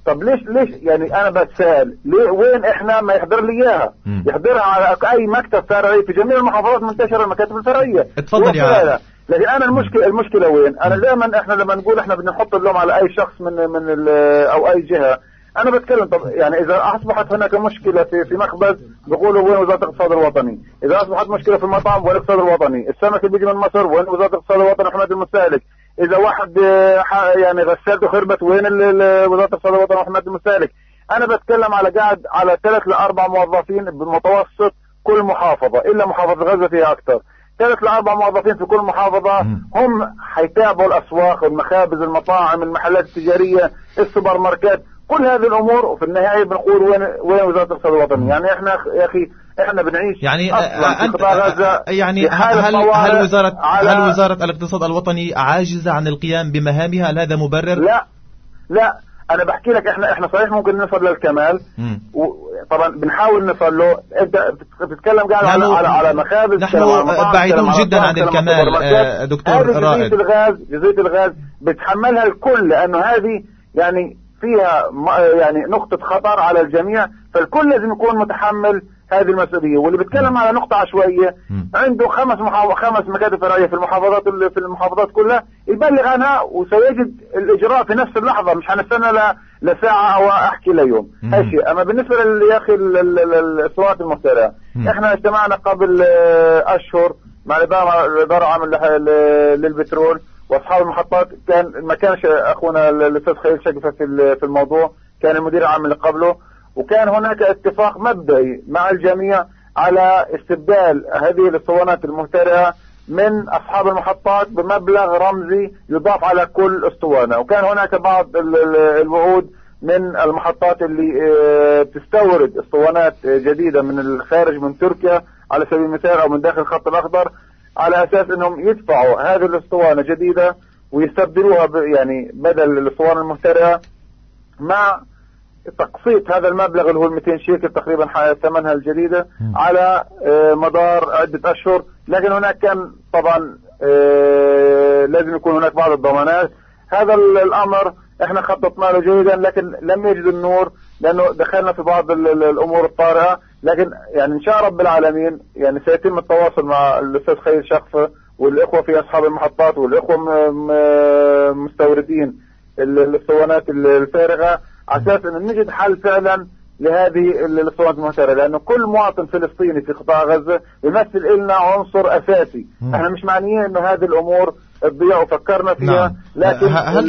طب ليش يعني انا بتسأل ليه وين احنا ما يحضر لي اياها؟ يحضرها على اي مكتب فرعي في جميع المحافظات، منتشره المكاتب الفرعيه. اتفضل يا لكن انا المشكله وين؟ انا دائما احنا لما نقول احنا بدنا نحط اللوم على اي شخص من او اي جهه، انا بتكلم طب يعني اذا اصبحت هناك مشكله في مخبز بيقولوا وين وزاره الاقتصاد الوطني، اذا اصبحت مشكله في المطعم وين الاقتصاد الوطني، السمك اللي بيجي من مصر وين وزاره الاقتصاد الوطني وحمايه المستهلك، اذا واحد يعني غسالته خربت وين وزاره الاقتصاد الوطني وحمايه المستهلك. انا بتكلم قاعد على 3 ل 4 موظفين بالمتوسط كل محافظه، الا محافظه غزه فيها اكثر. 3 ل 4 موظفين في كل محافظة هم حيتابعوا الأسواق والمخابز المطاعم المحلات التجارية السوبر ماركت كل هذه الأمور، وفي النهاية بنقول وين وزارة الاقتصاد الوطني؟ يعني احنا يا أخي احنا بنعيش يعني في قطاع غزة يعني هل وزارة الاقتصاد الوطني عاجزة عن القيام بمهامها؟ هل هذا مبرر؟ لا انا بحكي لك احنا صحيح ممكن نصل للكمال، وطبعا بنحاول نصل له. انت بتتكلم قاعد على مخابز، نحن بعيدون جدا عن الكمال دكتور رائد. جزئية الغاز بتحملها الكل، لانه هذه يعني فيها يعني نقطة خطر على الجميع، فالكل لازم يكون متحمل هذه المسؤولية. واللي بيتكلم على نقطة عشوائية عنده 5 مكاتب فرعية في المحافظات كلها، يبلغ عنها وسيجد الإجراء في نفس اللحظة، مش هنستنى لساعة أو أحكي ليوم. هالشيء. أما بالنسبة يا أخي الصوات المخترعة، إحنا اجتمعنا قبل أشهر مع الإدارة العامة للبترول وأصحاب المحطات. ما كانش أخونا الأستاذ خليل شقفة في الموضوع، كان المدير العام اللي قبله، وكان هناك اتفاق مبدئي مع الجميع على استبدال هذه الاسطوانات المهترئة من أصحاب المحطات بمبلغ رمزي يضاف على كل اسطوانة. وكان هناك بعض الوعود من المحطات اللي تستورد اسطوانات جديدة من الخارج، من تركيا على سبيل المثال أو من داخل الخط الأخضر، على أساس أنهم يدفعوا هذه الاسطوانة جديدة ويستبدلوها يعني بدل الاسطوانة المهترئة، مع تقسيط هذا المبلغ اللي هو 200 شيكل تقريبا ثمنها الجديدة على مدار عدة أشهر. لكن هناك كان طبعا لازم يكون هناك بعض الضمانات. هذا الأمر احنا خططنا له جيدا، لكن لم يجد النور لأنه دخلنا في بعض الأمور الطارئة. لكن يعني إن شاء رب العالمين يعني سيتم التواصل مع الأستاذ خليل شقفة والإخوة في أصحاب المحطات والإخوة مستوردين الاسطوانات الفارغة، على أساس أن نجد حل فعلا لهذه الاسطوانات المهترئة، لأنه كل مواطن فلسطيني في قطاع غزة يمثل لنا عنصر أساسي. احنا مش معنيين أنه هذه الأمور تضيع وفكرنا فيها. لكن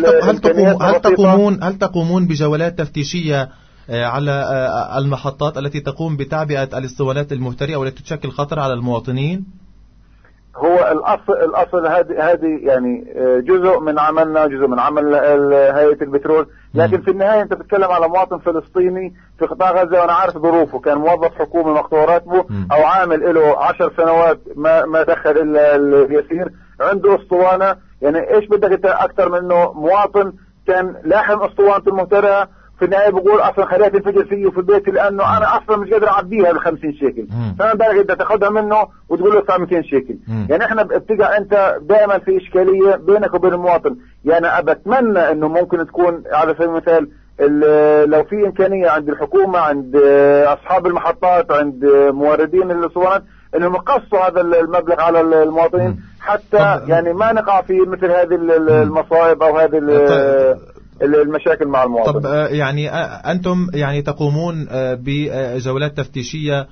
هل تقومون بجولات تفتيشية على المحطات التي تقوم بتعبئة الاسطوانات المهترئة والتي تشكل خطر على المواطنين؟ هو الأصل هذه يعني جزء من عملنا، جزء من عمل هيئة البترول. لكن في النهاية أنت بتتكلم على مواطن فلسطيني في قطاع غزة، وأنا عارف ظروفه، كان موظف حكومي مقطوع راتبه أو عامل له 10 سنوات ما دخل إلا اليسير، عنده اسطوانة. يعني إيش بدك أنت أكثر من إنه مواطن كان لاحم اسطوانته المهترئة، في النهاية بقول أصلا خليها تنفجر فيه في البيت لأنه أنا أصلا مش قادر أعديها ب50 شيكل، فما بالك أنت تاخذها منه وتقول له ادفع 200 شيكل. يعني إحنا بتقع أنت دائما في إشكالية بينك وبين المواطن. يعني بتمنى إنه ممكن تكون على سبيل المثال لو في إمكانية عند الحكومة، عند أصحاب المحطات، عند موردين الاسطوانات، إنهم يقصوا هذا المبلغ على المواطنين حتى يعني ما نقع في مثل هذه المصائب أو هذه المشاكل مع المواطن. طب يعني أنتم يعني تقومون بجولات تفتيشية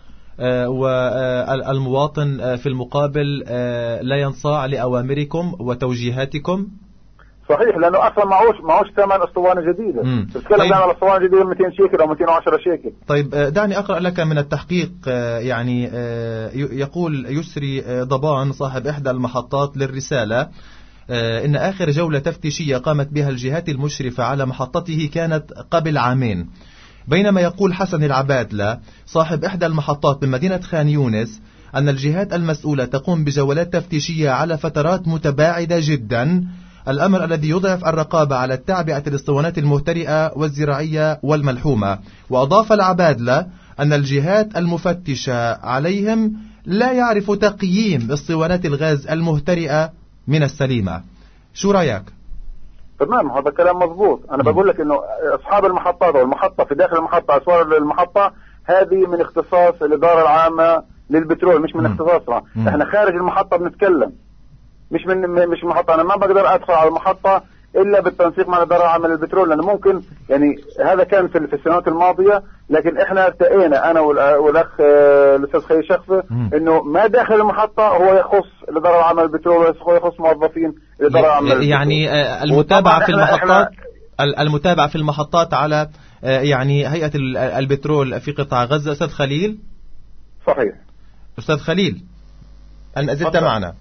والمواطن في المقابل لا ينصاع لأوامركم وتوجيهاتكم؟ صحيح، لأنه أصلا معوش ثمن اسطوانة جديدة. تتكلم على اسطوانة جديدة 200 شيكل أو 210 شيكل. طيب دعني أقرأ لك من التحقيق. يعني يقول يسري ضبان صاحب إحدى المحطات للرسالة إن آخر جولة تفتيشية قامت بها الجهات المشرفة على محطته كانت قبل عامين. بينما يقول حسن العبادلة صاحب إحدى المحطات بمدينة خان يونس أن الجهات المسؤولة تقوم بجولات تفتيشية على فترات متباعدة جدا، الأمر الذي يضعف الرقابة على التعبئة الاسطوانات المهترئة والزراعية والملحومة. وأضاف العبادلة أن الجهات المفتشة عليهم لا يعرف تقييم اسطوانات الغاز المهترئة من السليمة. شو رأيك؟ تمام، هذا كلام مضبوط. أنا بقول لك إنه أصحاب المحطات والمحطة في داخل المحطة، أسوار المحطة هذه من اختصاص الإدارة العامة للبترول، مش من اختصاصنا. إحنا خارج المحطة بنتكلم، مش من المحطة. أنا ما بقدر أدخل على المحطة إلا بالتنسيق مع الإدارة العامة للبترول، لأنه ممكن يعني هذا كان في السنوات الماضية، لكن إحنا ارتقينا أنا والأخ الأستاذ خليل شقفة إنه ما داخل المحطة هو يخص الإدارة العامة للبترول، هو يخص موظفين الإدارة العامة للبترول. يعني المتابعة في المحطات، المتابعة في المحطات على يعني هيئة البترول في قطاع غزة. أستاذ خليل. صحيح. أستاذ خليل، أن زلت معنا،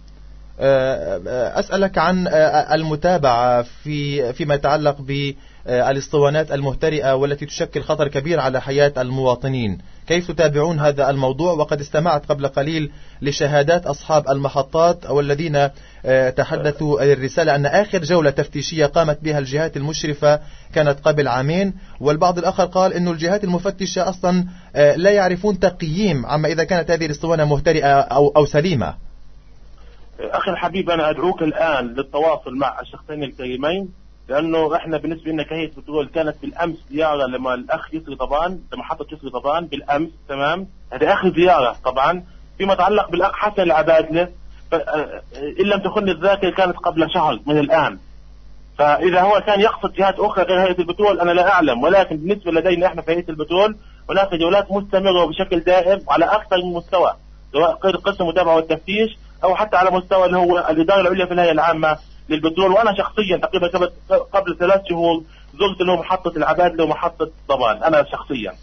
أسألك عن المتابعة فيما يتعلق بالاسطوانات المهترئة والتي تشكل خطر كبير على حياة المواطنين. كيف تتابعون هذا الموضوع؟ وقد استمعت قبل قليل لشهادات أصحاب المحطات والذين تحدثوا الرسالة أن آخر جولة تفتيشية قامت بها الجهات المشرفة كانت قبل عامين، والبعض الآخر قال أن الجهات المفتشة أصلا لا يعرفون تقييم عما إذا كانت هذه الاسطوانة مهترئة أو سليمة. أخي الحبيب، أنا أدعوك الآن للتواصل مع الشخصين الكريمين، لأنه إحنا بالنسبة لنا كهيئة بترول كانت بالأمس زيارة لما الأخ يسري طبعا لمحطة يسري طبعا بالأمس، تمام، هذه آخر زيارة طبعا. فيما يتعلق بالأخ حسن العبادلة، إن لم تخن الذاكرة كانت قبل شهر من الآن، فإذا هو كان يقصد جهات أخرى غير هيئة البترول أنا لا أعلم، ولكن بالنسبة لدينا إحنا في هيئة البترول هناك جولات مستمرة وبشكل دائم على أكثر من مستوى، سواء قسم المتابعة والتفتيش أو حتى على مستوى اللي هو الإدارة العليا في الهيئة العامة للبترول. وأنا شخصيا تقريبا قبل 3 شهور زرت له محطة العبادلة ومحطة طبعا أنا شخصيا.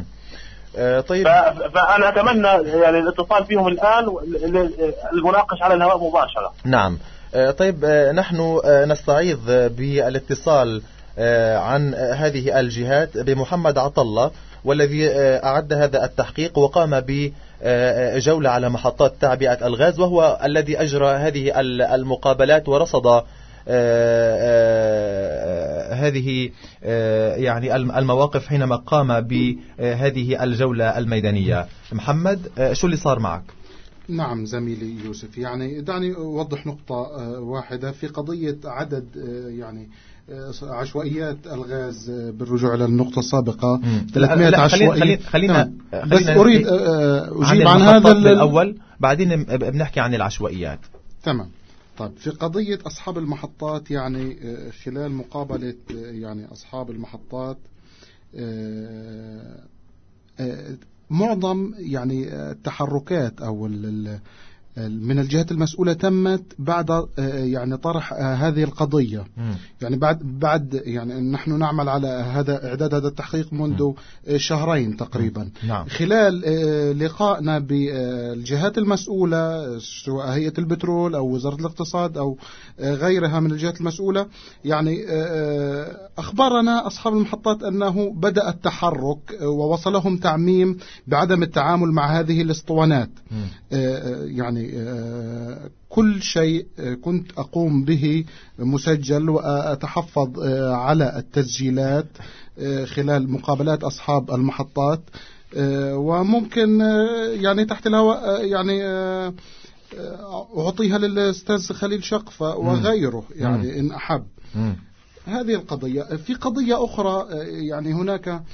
طيب، فأنا أتمنى يعني الاتصال فيهم الآن المناقش على الهواء مباشرة. نعم. طيب، نحن نستعيض بالاتصال عن هذه الجهات بمحمد عطلة، والذي أعد هذا التحقيق وقام بجولة على محطات تعبئة الغاز، وهو الذي أجرى هذه المقابلات ورصد هذه يعني المواقف حينما قام بهذه الجولة الميدانية. محمد، شو اللي صار معك؟ نعم زميلي يوسف، يعني دعني أوضح نقطة واحدة في قضية عدد يعني عشوائيات الغاز. بالرجوع إلى النقطة السابقة 300 عشوائية. خلينا بس أريد أجيب عن هذا الأول، بعدين بنحكي عن العشوائيات. تمام. طيب، في قضية أصحاب المحطات، يعني خلال مقابلة يعني أصحاب المحطات معظم يعني التحركات أو من الجهات المسؤولة تمت بعد يعني طرح هذه القضية. يعني بعد يعني نحن نعمل على إعداد هذا التحقيق منذ شهرين تقريبا. نعم. خلال لقائنا بالجهات المسؤولة سواء هيئة البترول أو وزارة الاقتصاد أو غيرها من الجهات المسؤولة، يعني أخبرنا أصحاب المحطات أنه بدأ التحرك ووصلهم تعميم بعدم التعامل مع هذه الاسطوانات. يعني كل شيء كنت أقوم به مسجل وأتحفظ على التسجيلات خلال مقابلات أصحاب المحطات، وممكن يعني تحت الهواء يعني أعطيها للأستاذ خليل شقفة وغيره يعني إن أحب. هذه القضية. في قضية أخرى، يعني هناك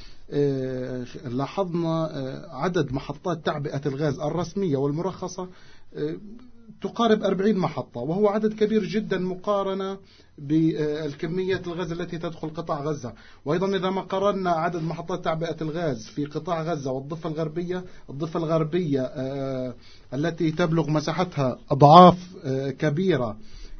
لاحظنا عدد محطات تعبئة الغاز الرسمية والمرخصة تقارب 40 محطة، وهو عدد كبير جدا مقارنة بالكمية الغاز التي تدخل قطاع غزة. وأيضا إذا ما قارنا عدد محطات تعبئة الغاز في قطاع غزة والضفة الغربية التي تبلغ مساحتها أضعاف كبيرة،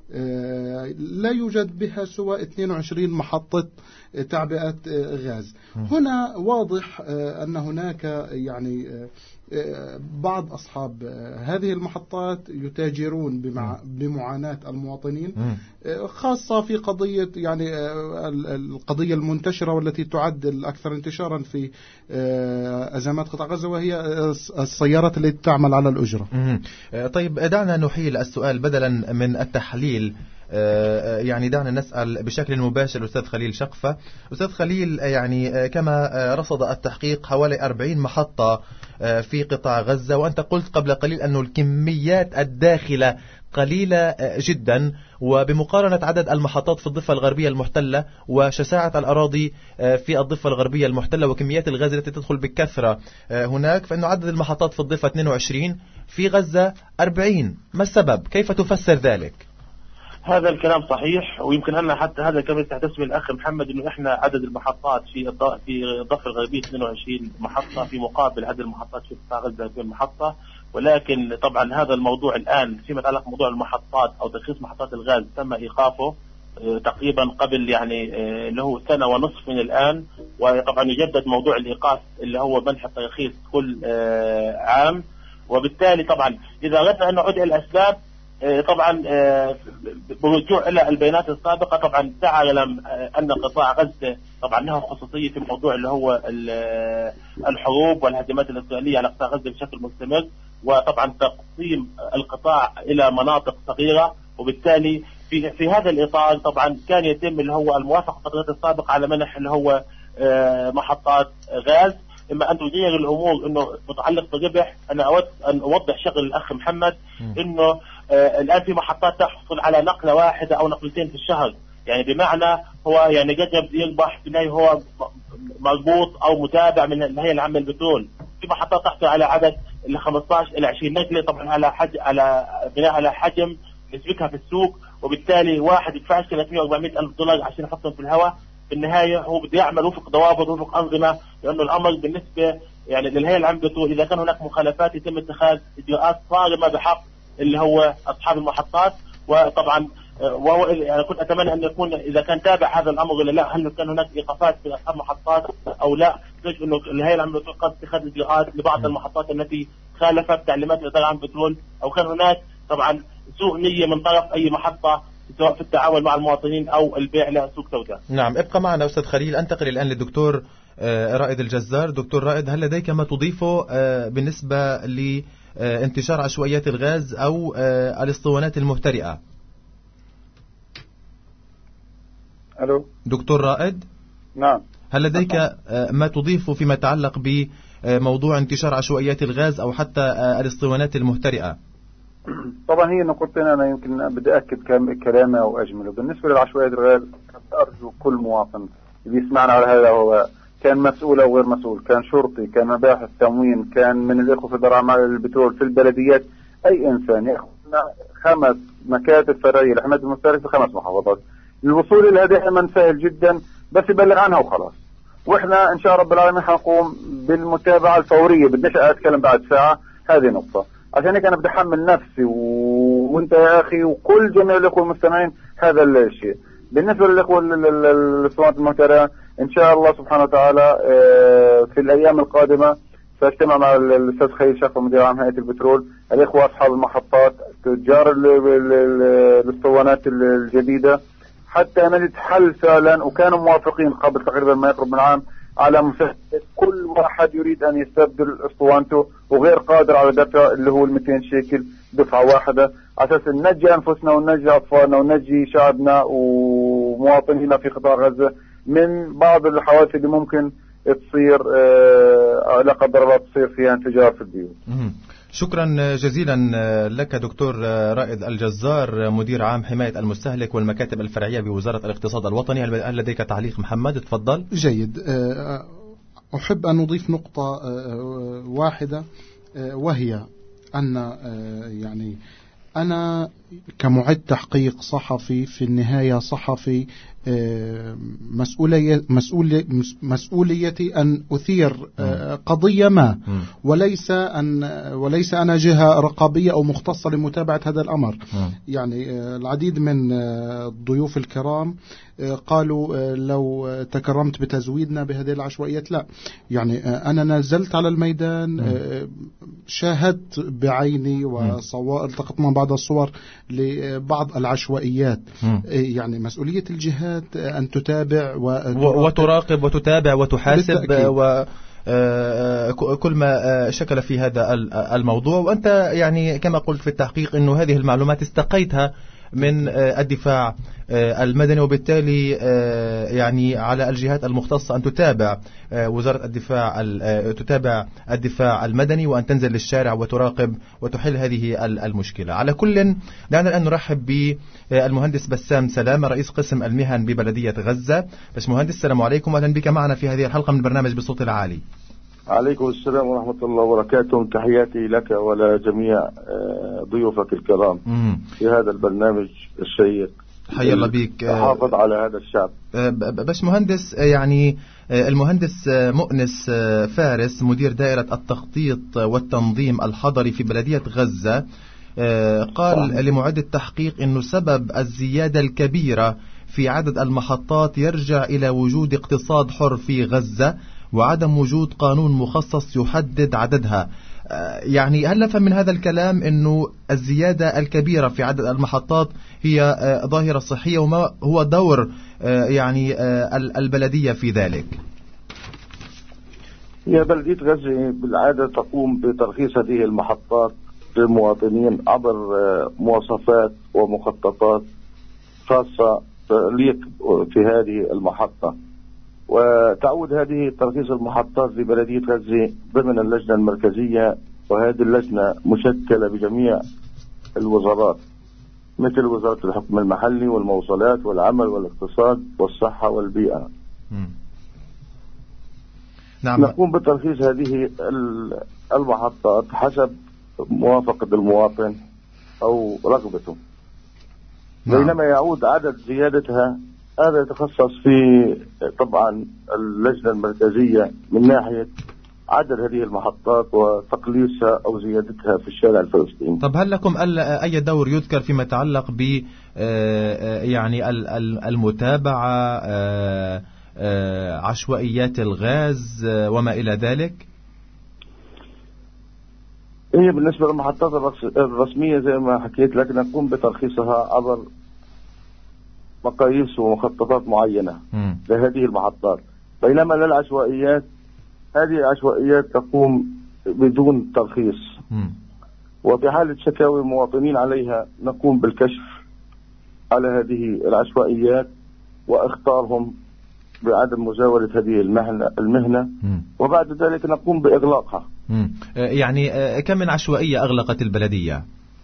لا يوجد بها سوى 22 محطة تعبئة غاز. هنا واضح أن هناك يعني بعض أصحاب هذه المحطات يتاجرون بمعاناة المواطنين، خاصة في قضية يعني القضية المنتشرة والتي تعد الأكثر انتشارا في أزمات قطاع غزة، وهي السيارات التي تعمل على الأجرة. طيب، دعنا نحيل السؤال بدلا من التحليل. يعني دعنا نسأل بشكل مباشر أستاذ خليل شقفة. أستاذ خليل، يعني كما رصد التحقيق حوالي 40 محطة في قطاع غزة، وأنت قلت قبل قليل أن الكميات الداخلة قليلة جدا، وبمقارنة عدد المحطات في الضفة الغربية المحتلة وشساعة الأراضي في الضفة الغربية المحتلة وكميات الغاز التي تدخل بكثرة هناك، فإن عدد المحطات في الضفة 22، في غزة 40. ما السبب؟ كيف تفسر ذلك؟ هذا الكلام صحيح، ويمكن أن حتى هذا الكلام تحتسب الأخ محمد أنه إحنا عدد المحطات في الضفة الغربية 22 محطة في مقابل عدد المحطات في قطاع غزة 2 محطة. ولكن طبعا هذا الموضوع الآن فيما يتعلق بموضوع المحطات أو ترخيص محطات الغاز تم إيقافه تقريبا قبل اللي هو 1.5 سنة من الآن، وطبعا يجدد موضوع الإيقاف اللي هو منح الترخيص كل عام. وبالتالي طبعا إذا أردنا أن نعود إلى الأسباب، طبعا بالرجوع إلى البيانات السابقة طبعا تعلم أن قطاع غزة طبعا له خصوصية في الموضوع اللي هو الحروب والهجمات الإسرائيلية على قطاع غزة بشكل مستمر، وطبعا تقسيم القطاع إلى مناطق صغيرة. وبالتالي في هذا الإطار طبعا كان يتم اللي هو الموافقة الفترات السابقة على منح اللي هو محطات غاز. إما أن تغير الأمور إنه متعلق بالربح، أنا أود أن أوضح شغل الأخ محمد إنه الآن في محطات تحصل على نقلة واحدة أو نقلتين في الشهر، يعني بمعنى هو يعني قد يربح في النهاية هو مربوط أو متابع من الهيئة العامة للبترول. في محطات تحصل على عدد 15 إلى 20 نقلة، طبعا على بناء على حجم نسبتها في السوق، وبالتالي واحد يدفع 300-400 ألف دولار عشان يحطهم في الهواء. في النهاية هو بده يعمل وفق ضوابط وفق أنظمة، لأنه الأمر بالنسبة يعني للهيئة العامة للبترول إذا كان هناك مخالفات يتم اتخاذ إجراءات صارمة بحق اللي هو أصحاب المحطات. وطبعا وهو يعني كنت أتمنى أن يكون إذا كان تابع هذا الأمر ولا لا، هل كان هناك إيقافات في أصحاب المحطات أو لا. تجد أنه الهيئة العامة للبترول قد اتخذ إجراءات لبعض المحطات التي خالفت تعليمات الإدارة العامة للبترول، أو كان هناك طبعا سوء نية من طرف أي محطة سواء في التعامل مع المواطنين أو البيع لسوق سوداء. نعم، ابقى معنا أستاذ خليل. أنتقل الآن للدكتور رائد الجزار. دكتور رائد، هل لديك ما تضيفه بالنسبة لانتشار عشوائيات الغاز أو الاسطوانات المهترئة؟ ألو دكتور رائد. نعم، هل لديك ما تضيفه فيما يتعلق بموضوع انتشار عشوائيات الغاز أو حتى الاسطوانات المهترئة؟ طبعا هي نقطتين أنا يمكن بدي أكد كلامي أو أجمله. بالنسبة للعشوائيات الغاز أرجو كل مواطن اللي يسمعنا على هذا، هو كان مسؤول أو غير مسؤول، كان شرطي، كان مباحث تموين، كان من الإخوة في إدارة أعمال البترول في البلديات، أي إنسان يأخذنا 5 مكاتب فرعية لحماية المستهلك في 5 محافظات. الوصول إلى دائما سهل جدا، بس يبلغ عنها وخلاص. وإحنا إن شاء رب العالمين حنقوم بالمتابعة الفورية، بدناش أتكلم بعد ساعة. هذه نقطة. عشان هيك أنا بدي أحمل نفسي وأنت يا أخي وكل جميع الأخوة المستمعين هذا الشيء. بالنسبة للأخوة الاسطوانات المهترئة، إن شاء الله سبحانه وتعالى في الأيام القادمة سأجتمع مع الأستاذ خليل شقة مدير عام هيئة البترول، الإخوة أصحاب المحطات، تجار الاسطوانات الجديدة، حتى نجد حل فعلا. وكانوا موافقين قبل تقريبا ما يقرب من عام على مساعدة كل واحد يريد أن يستبدل اسطوانته وغير قادر على دفع اللي هو 200 شيكل دفعة واحدة، على أساس ننجي أنفسنا وننجي أطفالنا وننجي شعبنا ومواطنينا في قطاع غزة من بعض الحوادث اللي ممكن تصير لا قدر الله تصير فيها انفجار في البيوت. شكرا جزيلا لك دكتور رائد الجزار، مدير عام حماية المستهلك والمكاتب الفرعية بوزارة الاقتصاد الوطني. هل لديك تعليق محمد؟ تفضل. جيد. أحب أن أضيف نقطة واحدة، وهي أن يعني أنا كمعد تحقيق صحفي في النهاية صحفي مسؤوليتي أن أثير قضية ما، وليس أنا جهة رقابية أو مختصة لمتابعة هذا الأمر. يعني العديد من الضيوف الكرام قالوا لو تكرمت بتزويدنا بهذه العشوائيات. لا، يعني أنا نزلت على الميدان، شاهدت بعيني والتقط مع بعض الصور لبعض العشوائيات. يعني مسؤولية الجهات أن تتابع وتراقب وتتابع وتحاسب كل ما شكل في هذا الموضوع. وأنت يعني كما قلت في التحقيق أنه هذه المعلومات استقيتها من الدفاع المدني، وبالتالي يعني على الجهات المختصة أن تتابع وزارة الدفاع تتابع الدفاع المدني وأن تنزل للشارع وتراقب وتحل هذه المشكلة. على كل دعنا الآن نرحب بالمهندس بسام سلامة رئيس قسم المهن ببلدية غزة. بس مهندس، السلام عليكم، أهلا بك معنا في هذه الحلقة من برنامج بالصوت العالي. عليكم السلام ورحمة الله وبركاته، تحياتي لك ولجميع ضيوفك الكرام في هذا البرنامج الشيق. حيا الله بك. حافظ على هذا الشعب. باش مهندس، يعني المهندس مؤنس فارس مدير دائرة التخطيط والتنظيم الحضري في بلدية غزة قال لمعد التحقيق أنه سبب الزيادة الكبيرة في عدد المحطات يرجع إلى وجود اقتصاد حر في غزة وعدم وجود قانون مخصص يحدد عددها. يعني هل نفهم من هذا الكلام أنه الزيادة الكبيرة في عدد المحطات هي ظاهرة صحية، وما هو دور يعني البلدية في ذلك؟ هي بلدية غزة بالعادة تقوم بترخيص هذه المحطات للمواطنين عبر مواصفات ومخططات خاصة تليق في هذه المحطة، وتعود هذه ترخيص المحطات لبلدية غزة ضمن اللجنة المركزية، وهذه اللجنة مشكلة بجميع الوزارات مثل وزارة الحكم المحلي والموصلات والعمل والاقتصاد والصحة والبيئة. نعم. نقوم بترخيص هذه المحطات حسب موافقة المواطن أو رغبته. نعم. بينما يعود عدد زيادتها هذا يتخصص في طبعا اللجنة المركزية من ناحية عدد هذه المحطات وتقليصها أو زيادتها في الشارع الفلسطيني. طب هل لكم أي دور يذكر فيما يتعلق ب يعني المتابعة، عشوائيات الغاز وما إلى ذلك؟ هي بالنسبة للمحطات الرسمية زي ما حكيت لك نقوم بترخيصها عبر مقاييس ومخططات معينة لهذه المحطات، بينما للعشوائيات هذه العشوائيات تقوم بدون ترخيص، وفي حالة شكاوى المواطنين عليها نقوم بالكشف على هذه العشوائيات واختارهم بعدم مزاولة هذه المهنة وبعد ذلك نقوم بإغلاقها. يعني كم من عشوائية أغلقت البلدية؟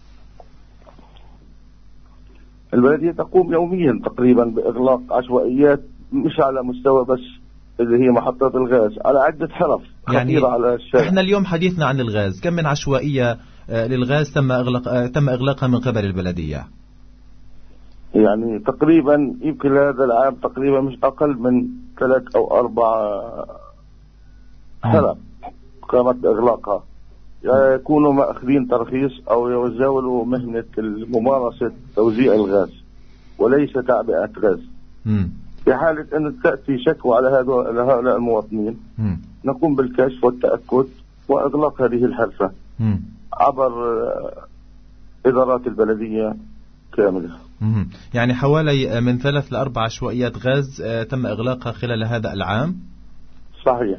البلدية تقوم يوميا تقريبا بإغلاق عشوائيات مش على مستوى بس اللي هي محطات الغاز، على عدة حرف يعني خطيرة على الشارع. احنا اليوم حديثنا عن الغاز، كم من عشوائية للغاز تم إغلاقها من قبل البلدية؟ يعني تقريبا يمكن هذا العام تقريبا مش أقل من 3 أو 4 حرف قامت بإغلاقها، يكونوا مأخذين ترخيص أو يزاولوا مهنة ممارسة توزيع الغاز وليس تعبئة غاز. في حالة أن تأتي شكوى على هؤلاء المواطنين نقوم بالكشف والتأكد وإغلاق هذه الحرفة عبر إدارات البلدية كاملة. يعني حوالي من 3 ل 4 عشوائيات غاز تم إغلاقها خلال هذا العام؟ صحيح.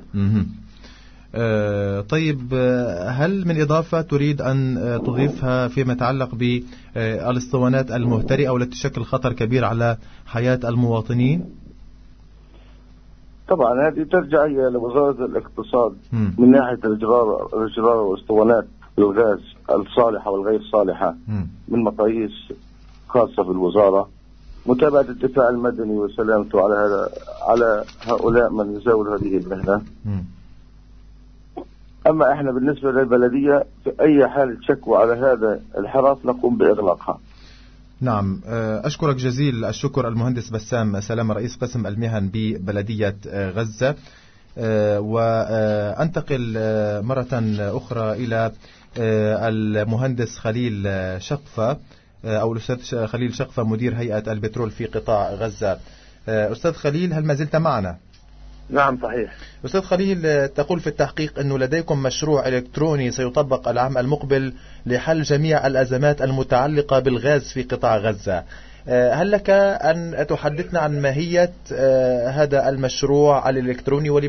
طيب، هل من إضافة تريد أن تضيفها فيما يتعلق بالاسطوانات المهترئة والتي تشكل خطر كبير على حياة المواطنين؟ طبعا هذه ترجع إلى وزارة الاقتصاد من ناحية الإجرار واسطوانات الغاز الصالحة والغير صالحة من مقاييس خاصة في الوزارة، متابعة الدفاع المدني وسلامته على هؤلاء من يزاول هذه المهنة. أما إحنا بالنسبة للبلدية في أي حالة شكوى على هذا الحرف نقوم بإغلاقها. نعم، أشكرك جزيل الشكر المهندس بسام سلامة رئيس قسم المهن ببلدية غزة. وأنتقل مرة أخرى إلى المهندس خليل شقفة أو الأستاذ خليل شقفة مدير هيئة البترول في قطاع غزة. أستاذ خليل، هل ما زلت معنا؟ نعم صحيح. أستاذ خليل، تقول في التحقيق أنه لديكم مشروع إلكتروني سيطبق العام المقبل لحل جميع الأزمات المتعلقة بالغاز في قطاع غزة. هل لك أن تحدثنا عن ماهية هذا المشروع الإلكتروني ولماذا ينتظر المواطن عام كامل لتطبيقه على أرض الواقع؟ نعم.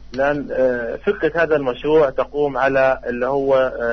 لأن فكرة هذا المشروع تقوم على اللي هو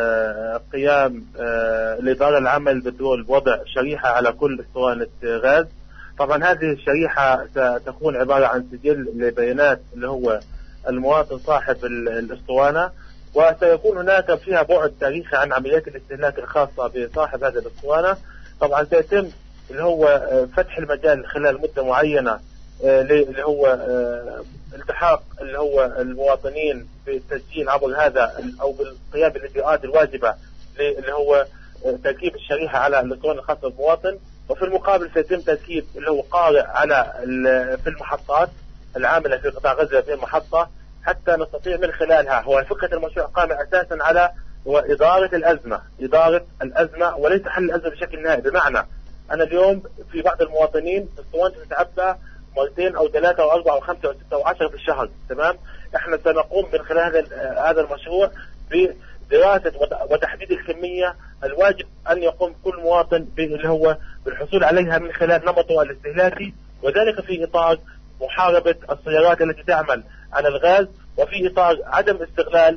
قيام الإدارة العامة للبترول بوضع شريحة على كل اسطوانة غاز. طبعا هذه الشريحة ستكون عبارة عن سجل لبيانات اللي هو المواطن صاحب الاسطوانة، وسيكون هناك فيها بعد تاريخي عن عمليات الاستهلاك الخاصة بصاحب هذه الاسطوانة. طبعا سيتم اللي هو فتح المجال خلال مدة معينة اللي هو التحاق اللي هو المواطنين بالتسجيل عبر هذا أو بالقيام بالإجراءات الواجبة اللي هو تركيب الشريحة على الاسطوانة الخاصة بالمواطن. وفي المقابل سيتم تركيب اللي هو قارئ على في المحطات العاملة في قطاع غزة في المحطة، حتى نستطيع من خلالها. هو فكرة المشروع قائمة أساسا على إدارة الأزمة وليس حل الأزمة بشكل نهائي. بمعنى أنا اليوم في بعض المواطنين اسطوانته تتعبى مرتين أو 3 أو 4 أو 5 أو 6 أو 10 في الشهر، تمام. احنا سنقوم من خلال هذا المشروع بدراسة وتحديد الكمية الواجب أن يقوم كل مواطن اللي هو بالحصول عليها من خلال نمطه الاستهلاكي، وذلك في إطار محاربة السيارات التي تعمل على الغاز، وفي إطار عدم استغلال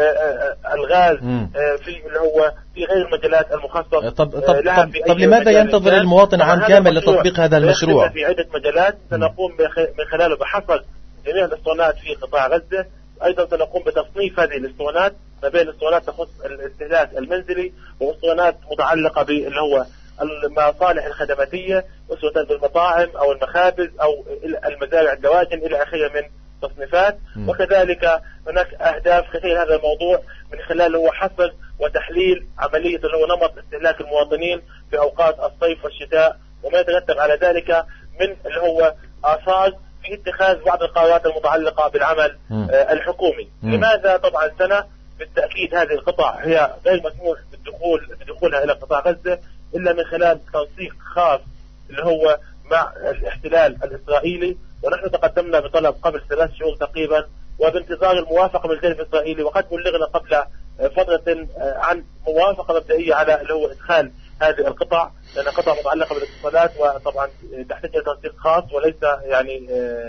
الغاز في اللي هو في غير المجالات المخصصة. طب لماذا ينتظر المواطن عام كامل لتطبيق هذا المشروع؟ في عدة مجالات سنقوم من خلاله بحصر جميع الاسطوانات في قطاع غزة. أيضا سنقوم بتصنيف هذه الاسطوانات ما بين اسطوانات تخص الاستهلاك المنزلي واسطوانات متعلقة باللي هو المصالح الخدماتية، اسطوانات بالمطاعم أو المخابز أو المزارع الدواجن إلى آخره من تصنيفات. وكذلك هناك أهداف خلال هذا الموضوع من خلال هو حصر وتحليل عملية اللي هو نمط استهلاك المواطنين في أوقات الصيف والشتاء، وما يترتب على ذلك من اللي هو آثار في اتخاذ بعض القرارات المتعلقة بالعمل الحكومي. لماذا؟ طبعا سنة بالتأكيد هذه القطع هي غير مسموح بدخولها إلى قطاع غزة إلا من خلال تنسيق خاص اللي هو مع الاحتلال الإسرائيلي، ونحن تقدمنا بطلب قبل 3 شهور تقريبا وبانتظار الموافقة من الجانب الإسرائيلي، وقد بلغنا قبل فترة عن موافقة مبدئية على اللي هو إدخال هذه القطع، لأنها قطع متعلقة بالاتصالات وطبعا تحتاج إلى تنسيق خاص وليس يعني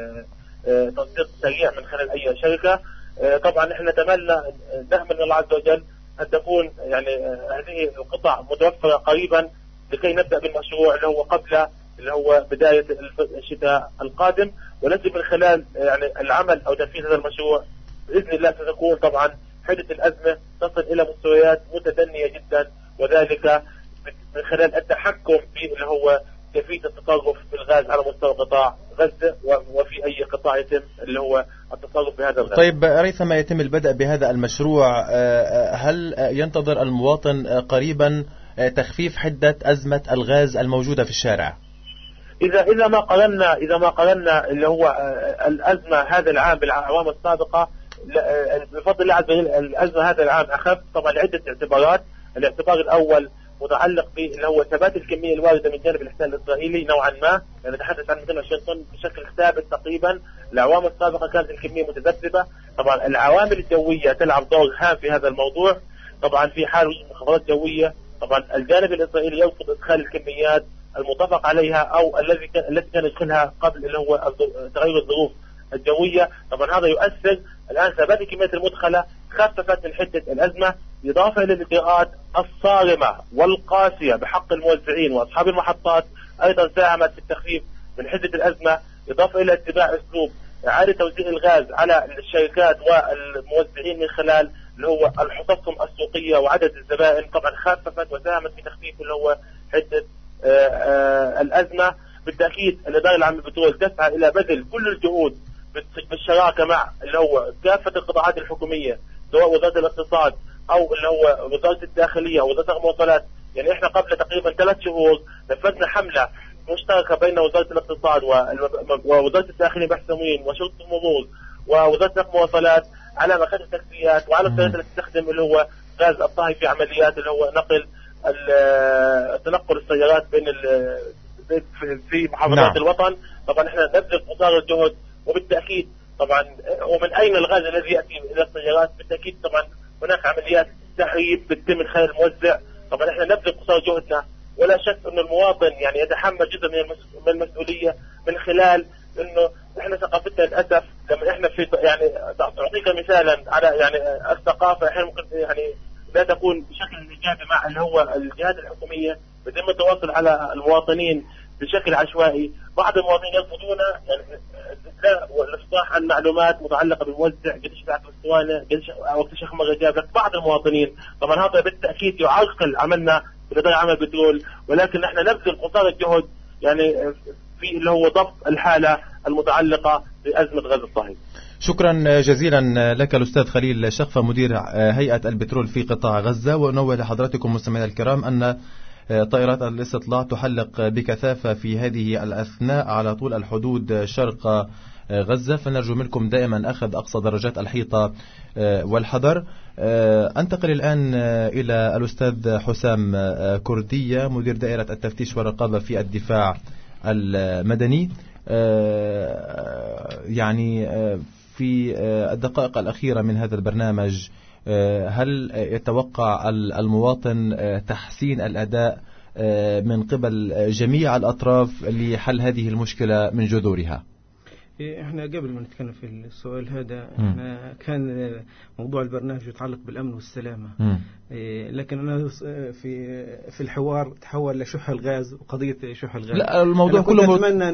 تنسيق سريع من خلال أي شركة. طبعا احنا نأمل من الله عز وجل أن تكون يعني هذه القطع متوفرة قريبا لكي نبدأ بالمشروع اللي هو قبل اللي هو بداية الشتاء القادم، ولكن من خلال يعني العمل أو تنفيذ هذا المشروع بإذن الله ستكون طبعا حدة الأزمة تصل إلى مستويات متدنية جدا، وذلك من خلال التحكم في اللي هو كيفية التصرف بالغاز على مستوى قطاع غزة وفي أي قطاع يتم اللي هو التصرف بهذا الغاز. طيب ريثما يتم البدء بهذا المشروع، هل ينتظر المواطن قريبا تخفيف حدة أزمة الغاز الموجودة في الشارع؟ إذا ما قارنا اللي هو الأزمة هذا العام بالأعوام السابقة، بفضل الله عز وجل الأزمة هذا العام أخف طبعا لعدة اعتبارات. الاعتبار الأول متعلق باللي هو ثبات الكمية الواردة من جانب الاحتلال الإسرائيلي نوعا ما، يعني نتحدث عن 220 طن بشكل ثابت تقريبا. الأعوام السابقة كانت الكمية متذبذبة. طبعا العوامل الجوية تلعب دور هام في هذا الموضوع. طبعا في حال وجود انخفاضات جوية طبعا الجانب الإسرائيلي يرفض إدخال الكميات المتفق عليها أو التي كان يدخلها قبل اللي هو تغير الظروف الجوية. طبعا هذا يؤثر الآن ثبات الكميات المدخلة خففت من حدة الأزمة، إضافة إلى الإجراءات الصارمة والقاسية بحق الموزعين وأصحاب المحطات أيضا ساهمت في التخفيف من حدة الأزمة، إضافة إلى اتباع أسلوب إعادة توزيع الغاز على الشركات والموزعين من خلال اللي هو حصصهم السوقية وعدد الزبائن، طبعا خففت وساهمت في تخفيف اللي هو حدة الأزمة. بالتأكيد الإدارة العامة للبترول تسعى إلى بذل كل الجهود بالشراكة مع اللي هو كافة القطاعات الحكومية سواء وزارة الاقتصاد أو اللي هو وزارة الداخلية ووزارة المواصلات. يعني إحنا قبل تقريبا 3 شهور نفذنا حملة مشتركة بين وزارة الاقتصاد ووزارة الداخلية بحث تموين وشرطة المرور ووزارة المواصلات على مخارج التكسيات وعلى الطريقة التي تستخدم اللي هو غاز الطهي في عمليات اللي هو تنقل السيارات بين في محافظات الوطن. طبعا احنا نبذل قصارى الجهد، وبالتأكيد طبعا ومن أين الغاز الذي يأتي إلى السيارات؟ بالتأكيد طبعا هناك عمليات تهريب بتتم من خلال الموزع. طبعا احنا نبذل قصارى جهدنا، ولا شك أن المواطن يعني يتحمل جزء من المسؤولية من خلال انه احنا ثقافتنا للاسف لما احنا في يعني تعطيك مثالا على يعني الثقافه احيانا ممكن يعني لا تكون بشكل ايجابي مع اللي هو الجهات الحكوميه، بيتم التواصل على المواطنين بشكل عشوائي. بعض المواطنين يرفضون يعني الاستدلاء والافصاح عن معلومات متعلقه بالموزع قديش ساعه الاسطوانه قديش وقت شحمه جاب لك. بعض المواطنين طبعا هذا بالتاكيد يعرقل عملنا في قطاع عمل البترول، ولكن احنا نبذل قصارى الجهد يعني في اللي هو ضبط الحاله المتعلقه بازمه غاز الصهيب. شكرا جزيلا لك الأستاذ خليل شقفة مدير هيئة البترول في قطاع غزة. ونوه لحضراتكم مستمعينا الكرام أن طائرات الاستطلاع تحلق بكثافة في هذه الأثناء على طول الحدود شرق غزة، فنرجو منكم دائما أخذ أقصى درجات الحيطة والحذر. أنتقل الآن إلى الأستاذ حسام كردية مدير دائرة التفتيش والرقابة في الدفاع المدني. يعني في الدقائق الأخيرة من هذا البرنامج، هل يتوقع المواطن تحسين الأداء من قبل جميع الأطراف لحل هذه المشكلة من جذورها؟ احنا قبل ما نتكلم في السؤال هذا احنا كان موضوع البرنامج يتعلق بالامن والسلامه، لكن انا في الحوار تحول لشح الغاز وقضيه شح الغاز. لا الموضوع كله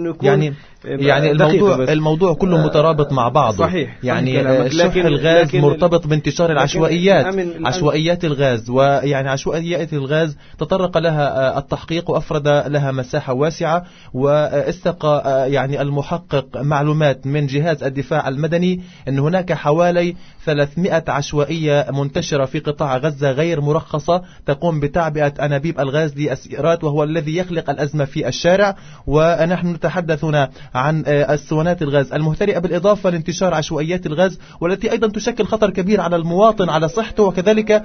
يعني الموضوع كله مترابط مع بعضه. صحيح يعني شح الغاز مرتبط بانتشار العشوائيات، عشوائيات الغاز، ويعني عشوائيات الغاز تطرق لها التحقيق وافرد لها مساحه واسعه، واستقى يعني المحقق معلومات من جهاز الدفاع المدني أن هناك حوالي 300 عشوائية منتشرة في قطاع غزة غير مرخصة تقوم بتعبئة أنابيب الغاز للسيارات، وهو الذي يخلق الأزمة في الشارع. ونحن نتحدث هنا عن اسطوانات الغاز المهترئة بالإضافة لانتشار عشوائيات الغاز، والتي أيضا تشكل خطر كبير على المواطن على صحته، وكذلك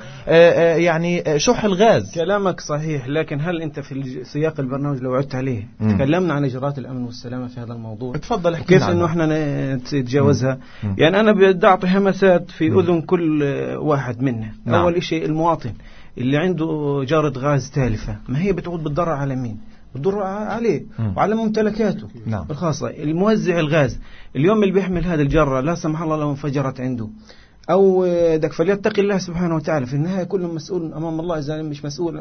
يعني شح الغاز. كلامك صحيح، لكن هل أنت في سياق البرنامج لو عدت عليه تكلمنا عن إجراءات الأمن والسلامة في هذا الموضوع؟ تفضل احكي كيف انه احنا نتجاوزها. يعني انا بدي اعطي همسات في اذن كل واحد منا. اول شيء المواطن اللي عنده جارة غاز تالفة، ما هي بتعود بالضرر على مين؟ بتضر عليه وعلى ممتلكاته الخاصة. الموزع الغاز اليوم اللي بيحمل هذه الجرة لا سمح الله لو انفجرت عنده أو دك فليتقي الله سبحانه وتعالى، في النهاية كل مسؤول أمام الله. إذا مش مسؤول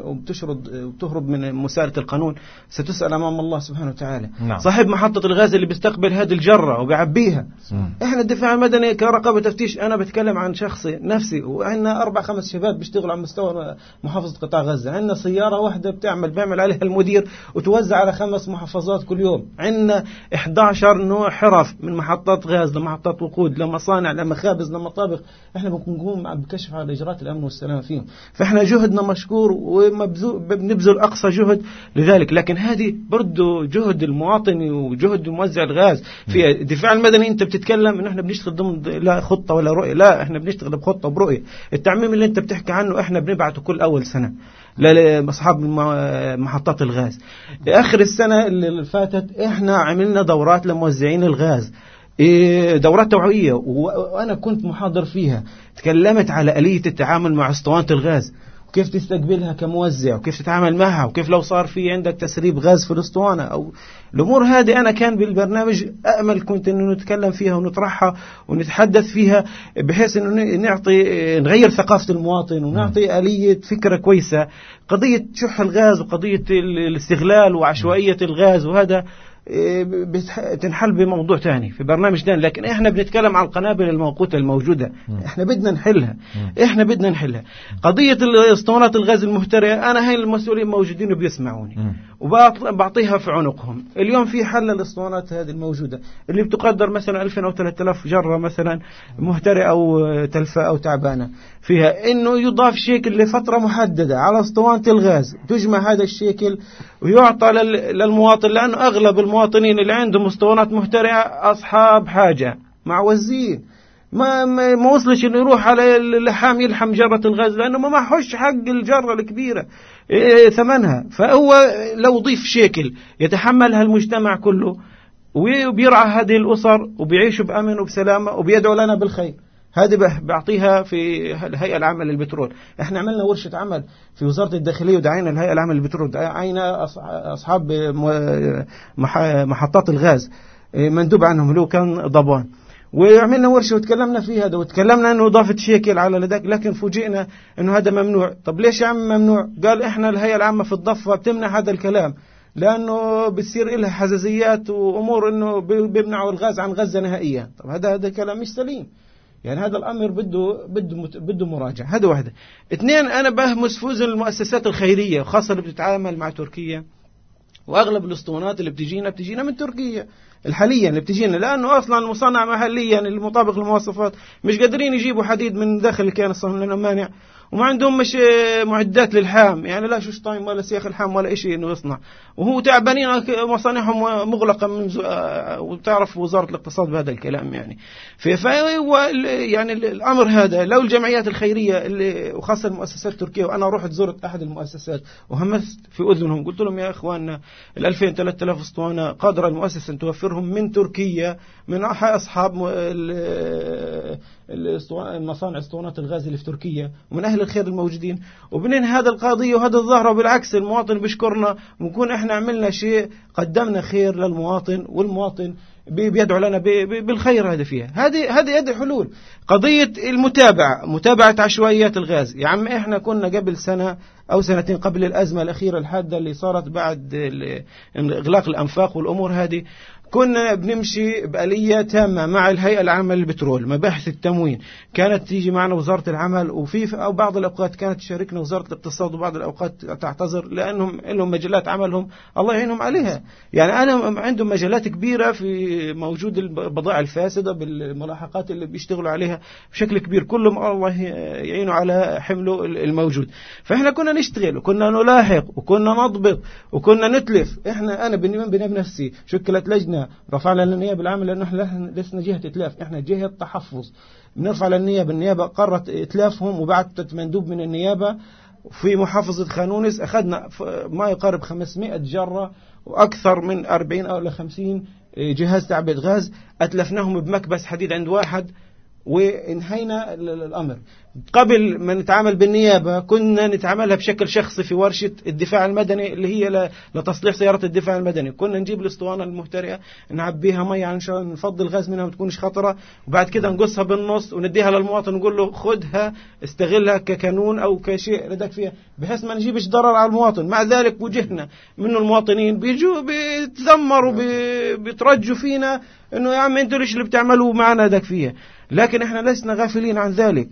وبتهرب من مسارة القانون ستسأل أمام الله سبحانه وتعالى. صاحب محطة الغاز اللي بيستقبل هذه الجرة وبيعبيها. إحنا الدفاع المدني كرقابة تفتيش، أنا بتكلم عن شخصي نفسي، وعندنا 4-5 شباب بيشتغلوا على مستوى محافظة قطاع غزة. عندنا سيارة واحدة بيعمل عليها المدير وتوزع على 5 محافظات كل يوم. عندنا 11 نوع حرف من محطات غاز لمحطات وقود لمصانع لمخابز لمطابخ. احنا بنقوم بكشف على اجراءات الامن والسلامه فيهم، فاحنا جهدنا مشكور وبنبذل اقصى جهد لذلك. لكن هذه برضو جهد المواطن وجهد موزع الغاز. في الدفاع المدني انت بتتكلم ان احنا بنشتغل ضمن لا خطه ولا رؤيه، لا احنا بنشتغل بخطه وبرؤيه. التعميم اللي انت بتحكي عنه احنا بنبعته كل اول سنه لاصحاب محطات الغاز. اخر السنه اللي فاتت احنا عملنا دورات لموزعين الغاز، دورات توعوية، وأنا كنت محاضر فيها. تكلمت على آلية التعامل مع اسطوانة الغاز، وكيف تستقبلها كموزع، وكيف تتعامل معها، وكيف لو صار في عندك تسريب غاز في الاسطوانة أو الأمور هذه. أنا كان بالبرنامج أأمل كنت أنه نتكلم فيها ونطرحها ونتحدث فيها، بحيث أنه نغير ثقافة المواطن ونعطي آلية فكرة كويسة. قضية شح الغاز وقضية الاستغلال وعشوائية الغاز وهذا تنحل بموضوع تاني في برنامج تاني، لكن احنا بنتكلم عن القنابل الموقوتة الموجودة. احنا بدنا نحلها. قضية الاسطوانات الغاز المهترئة، انا هاي المسؤولين موجودين وبيسمعوني وبعطيها في عنقهم. اليوم في حل الاسطوانات هذه الموجودة اللي بتقدر مثلا 2000 أو 3000 جرة مثلا مهترئة او تلفة او تعبانة فيها، انه يضاف شيكل لفترة محددة على اسطوانة الغاز، تجمع هذا الشيكل ويعطى للمواطن، لأنه أغلب المواطنين اللي عندهم اسطوانات مهترئة أصحاب حاجة معوزين، ما وصلش إنه يروح على اللحام يلحم جرة الغاز، لأنه ما حش حق الجرة الكبيرة ثمنها. فهو لو ضيف شيكل يتحملها المجتمع كله وبيرعى هذه الأسر وبيعيشوا بأمن وبسلامة وبيدعوا لنا بالخير. هذه بعطيها في الهيئة العامة للبترول. احنا عملنا ورشة عمل في وزارة الداخلية ودعينا الهيئة العامة للبترول، دعينا أصحاب محطات الغاز مندوب عنهم اللي هو كان ضبان، وعملنا ورشة وتكلمنا في هذا، وتكلمنا انه اضافة شيكل على لدك، لكن فوجئنا انه هذا ممنوع. طب ليش يا عم ممنوع؟ قال احنا الهيئة العامة في الضفة بتمنع هذا الكلام لانه بتصير لها حساسيات وامور انه بيمنعوا الغاز عن غزة نهائيا. طب هذا كلام مش سليم، يعني هذا الامر بده مراجعة. هذا واحدة. اثنين، انا بهمس فوز المؤسسات الخيرية خاصة اللي بتتعامل مع تركيا، واغلب الاسطوانات اللي بتجينا من تركيا الحاليا اللي بتجينا، لانه اصلا مصنع محليا المطابق للمواصفات، مش قادرين يجيبوا حديد من داخل الكيان الصهيوني لانه مانع، وما عندهم مش معدات للحام، يعني لا شوشتايم ولا سياخ الحام ولا شيء انه يصنع، وهو تعبانين مصانعهم مغلقه من وتعرف وزاره الاقتصاد بهذا الكلام يعني. يعني الامر هذا لو الجمعيات الخيريه اللي وخاصه المؤسسات التركيه، وانا رحت زرت احد المؤسسات وهمست في اذنهم قلت لهم يا اخواننا ال 2000 3000 اسطوانه قادره المؤسسه ان توفرهم من تركيا من اصحاب المصانع اسطوانات الغاز اللي في تركيا ومن اهل الخير الموجودين، وبنين هذا القضيه وهذا الظاهره، وبالعكس المواطن بيشكرنا ونكون احنا عملنا شيء قدمنا خير للمواطن، والمواطن بيدعو لنا بالخير. هذا فيها هذه حلول. قضيه متابعه عشوائيات الغاز، يا عم احنا كنا قبل سنه أو سنتين قبل الأزمة الأخيرة الحادة اللي صارت بعد إغلاق الأنفاق والأمور هذه، كنا بنمشي بآلية تامة مع الهيئة العامة للبترول، مباحث التموين كانت تيجي معنا وزارة العمل، أو بعض الأوقات كانت تشاركنا وزارة الاقتصاد، وبعض الأوقات تعتذر لأنهم لهم مجالات عملهم الله يعينهم عليها. يعني أنا عندهم مجالات كبيرة في موجود البضائع الفاسدة بالملاحقات اللي بيشتغلوا عليها بشكل كبير، كلهم الله يعينوا على حمله الموجود. فإحنا كنا نشتغل وكنا نلاحق وكنا نضبط وكنا نتلف. أنا بنفسي شكلت لجنة رفعنا للنيابة العامة، لأنه إحنا لسنا جهة إتلاف، إحنا جهة تحفظ، بنرفع للنيابة قررت إتلافهم، وبعثت مندوب من النيابة في محافظة خانونس، أخذنا ما يقارب 500 جرة وأكثر من 40 أو 50 جهاز تعبئة غاز، أتلفناهم بمكبس حديد عند واحد وانهينا الأمر. قبل ما نتعامل بالنيابة كنا نتعاملها بشكل شخصي في ورشة الدفاع المدني اللي هي لتصليح سيارة الدفاع المدني، كنا نجيب الاسطوانة المهترئة نعبيها مية عشان نفضي الغاز منها ما تكونش خطرة، وبعد كده نقصها بالنص ونديها للمواطن نقول له خدها استغلها ككانون أو كشيء ردك فيها، بحيث ما نجيبش ضرر على المواطن. مع ذلك وجهنا منه المواطنين بيجوا بيتذمروا بيترجوا فينا انه يا عم انتوا ليش اللي بتعملوا معنا ردك فيها. لكن احنا لسنا غافلين عن ذلك،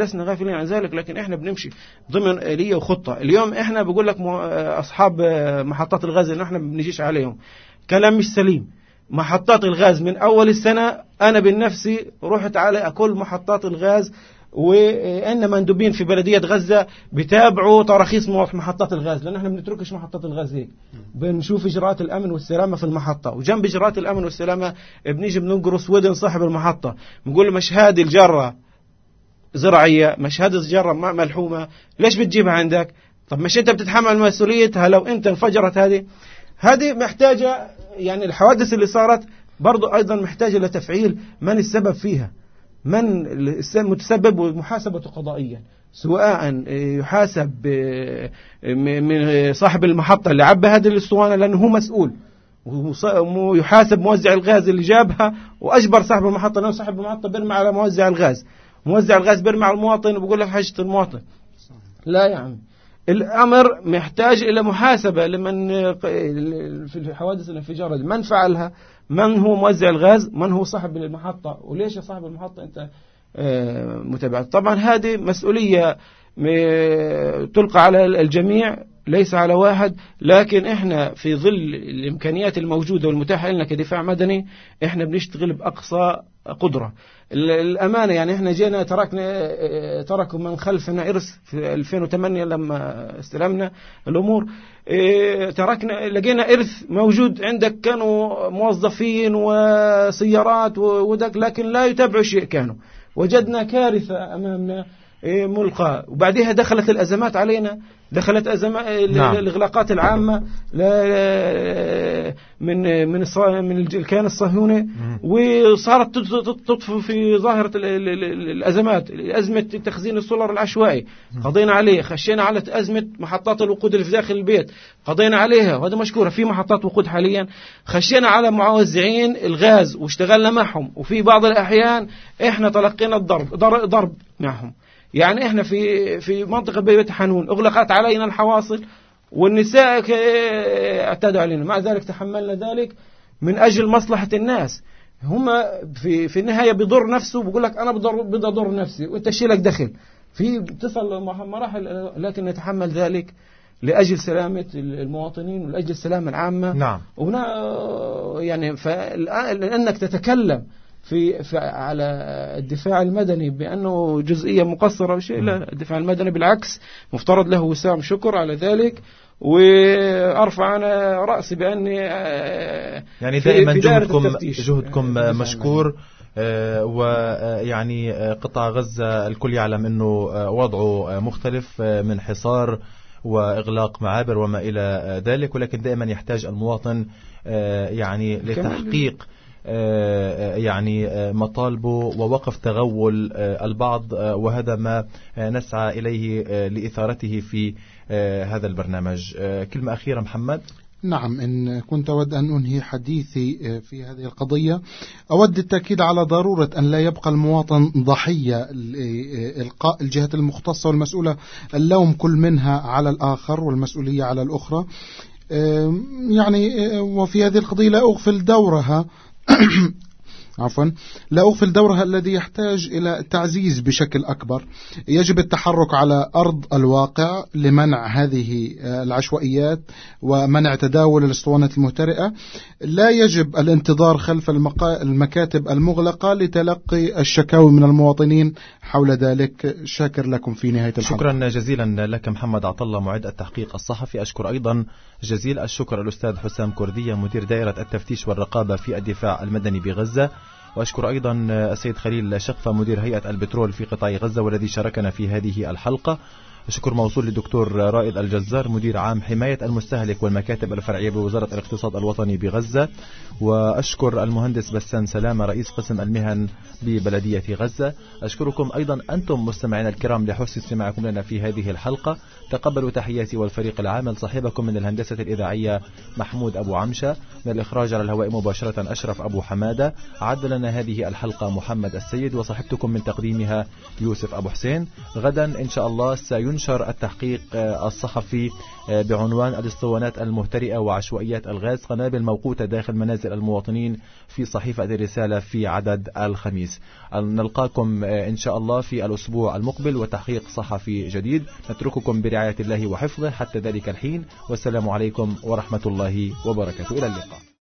لكن احنا بنمشي ضمن آلية وخطة. اليوم احنا بقول لك اصحاب محطات الغاز ان احنا بنجيش عليهم، كلام مش سليم. محطات الغاز من اول السنة انا بالنفسي رحت على كل محطات الغاز، وإن مندوبين في بلدية غزة بتابعوا تراخيص محطات الغاز، لأن احنا بنتركش محطات الغاز هيك، بنشوف إجراءات الأمن والسلامة في المحطة، وجنب إجراءات الأمن والسلامة بنيجي بننقرص ودن صاحب المحطة، بنقول له مش هذه الجرة زراعية، مش هذه الجرة ملحومة، ليش بتجيبها عندك؟ طب مش أنت بتتحمل مسؤوليتها لو أنت انفجرت؟ هذه محتاجة، يعني الحوادث اللي صارت برضو أيضا محتاجة لتفعيل من السبب فيها، من المتسبب، ومحاسبته قضائيا، سواء يحاسب من صاحب المحطة اللي عبى هذه الاسطوانة لأنه هو مسؤول، ويحاسب موزع الغاز اللي جابها وأجبر صاحب المحطة، لأنه صاحب المحطة بيرمي على موزع الغاز، موزع الغاز بيرمي على المواطن وبيقول لك حاجة المواطن. لا يا عم، الأمر محتاج إلى محاسبة لمن في حوادث الانفجار، من فعلها، من هو موزع الغاز، من هو صاحب المحطة، وليش يا صاحب المحطة أنت متابعة. طبعا هذه مسؤولية تلقى على الجميع ليس على واحد، لكن احنا في ظل الإمكانيات الموجودة والمتاحة لنا كدفاع مدني احنا بنشتغل بأقصى قدرة. الأمانة يعني احنا جينا تركوا من خلفنا إرث في 2008 لما استلمنا الأمور، لقينا إرث موجود عندك، كانوا موظفين وسيارات ودك، لكن لا يتبعوا شيء. كانوا وجدنا كارثة أمامنا، ملقاة، وبعدها دخلت الأزمات علينا، دخلت أزمات الإغلاقات العامة من الكيان الصهيوني، وصارت تطفو في ظاهرة الأزمات. أزمة تخزين السولار العشوائي قضينا عليه، خشينا على أزمة محطات الوقود اللي في داخل البيت قضينا عليها، وهذا مشكورة في محطات وقود حاليا. خشينا على موزعين الغاز واشتغلنا معهم، وفي بعض الأحيان احنا تلقينا ضرب معهم. يعني احنا في منطقة بيت حنون اغلقت علينا الحواصل والنساء اعتادوا علينا، مع ذلك تحملنا ذلك من اجل مصلحة الناس. هم في النهاية بيضر نفسه، بيقول لك انا بدي اضر نفسي وانت شيلك دخل، في تصل مراحل، لكن نتحمل ذلك لأجل سلامة المواطنين ولأجل السلامة العامة. نعم. وهنا يعني لأنك تتكلم على الدفاع المدني بأنه جزئية مقصرة أو شيء، لا، الدفاع المدني بالعكس مفترض له وسام شكر على ذلك، وأرفع أنا رأسي بأني يعني دائما جهدكم مشكور. ويعني قطاع غزة الكل يعلم أنه وضعه مختلف من حصار وإغلاق معابر وما إلى ذلك، ولكن دائما يحتاج المواطن يعني لتحقيق يعني مطالبه ووقف تغول البعض، وهذا ما نسعى إليه لإثارته في هذا البرنامج. كلمة أخيرة محمد. نعم، إن كنت أود أن أنهي حديثي في هذه القضية، أود التأكيد على ضرورة أن لا يبقى المواطن ضحية لإلقاء الجهات المختصة والمسؤولة اللوم كل منها على الآخر والمسؤولية على الأخرى. يعني وفي هذه القضية لا أغفل دورها لا أغفل دورها الذي يحتاج إلى تعزيز بشكل أكبر. يجب التحرك على أرض الواقع لمنع هذه العشوائيات ومنع تداول الأسطوانات المهترئة. لا يجب الانتظار خلف المكاتب المغلقة لتلقي الشكاوي من المواطنين حول ذلك. شاكر لكم في نهاية الحلقة. شكرا جزيلا لك محمد عطلة معد التحقيق الصحفي. أشكر أيضا جزيل الشكر الأستاذ حسام كردية مدير دائرة التفتيش والرقابة في الدفاع المدني بغزة، وأشكر أيضا السيد خليل شقفة مدير هيئة البترول في قطاع غزة والذي شاركنا في هذه الحلقة. شكر موصول للدكتور رائد الجزار مدير عام حماية المستهلك والمكاتب الفرعية بوزارة الاقتصاد الوطني بغزة، وأشكر المهندس بسان سلامة رئيس قسم المهن ببلدية غزة. أشكركم أيضا أنتم مستمعين الكرام لحسن استماعكم لنا في هذه الحلقة. تقبلوا تحياتي والفريق العامل، صاحبكم من الهندسة الإذاعية محمود أبو عمشة، من الإخراج على الهواء مباشرة أشرف أبو حمادة، عد لنا هذه الحلقة محمد السيد، وصاحبتكم من تقديمها يوسف أبو حسين. غدا إن شاء الله سينشر التحقيق الصحفي بعنوان الاسطوانات المهترئة وعشوائيات الغاز، قنابل موقوتة داخل منازل المواطنين، في صحيفة الرسالة في عدد الخميس. نلقاكم إن شاء الله في الأسبوع المقبل وتحقيق صحفي جديد. نترككم برعاية الله وحفظه حتى ذلك الحين، والسلام عليكم ورحمة الله وبركاته. إلى اللقاء.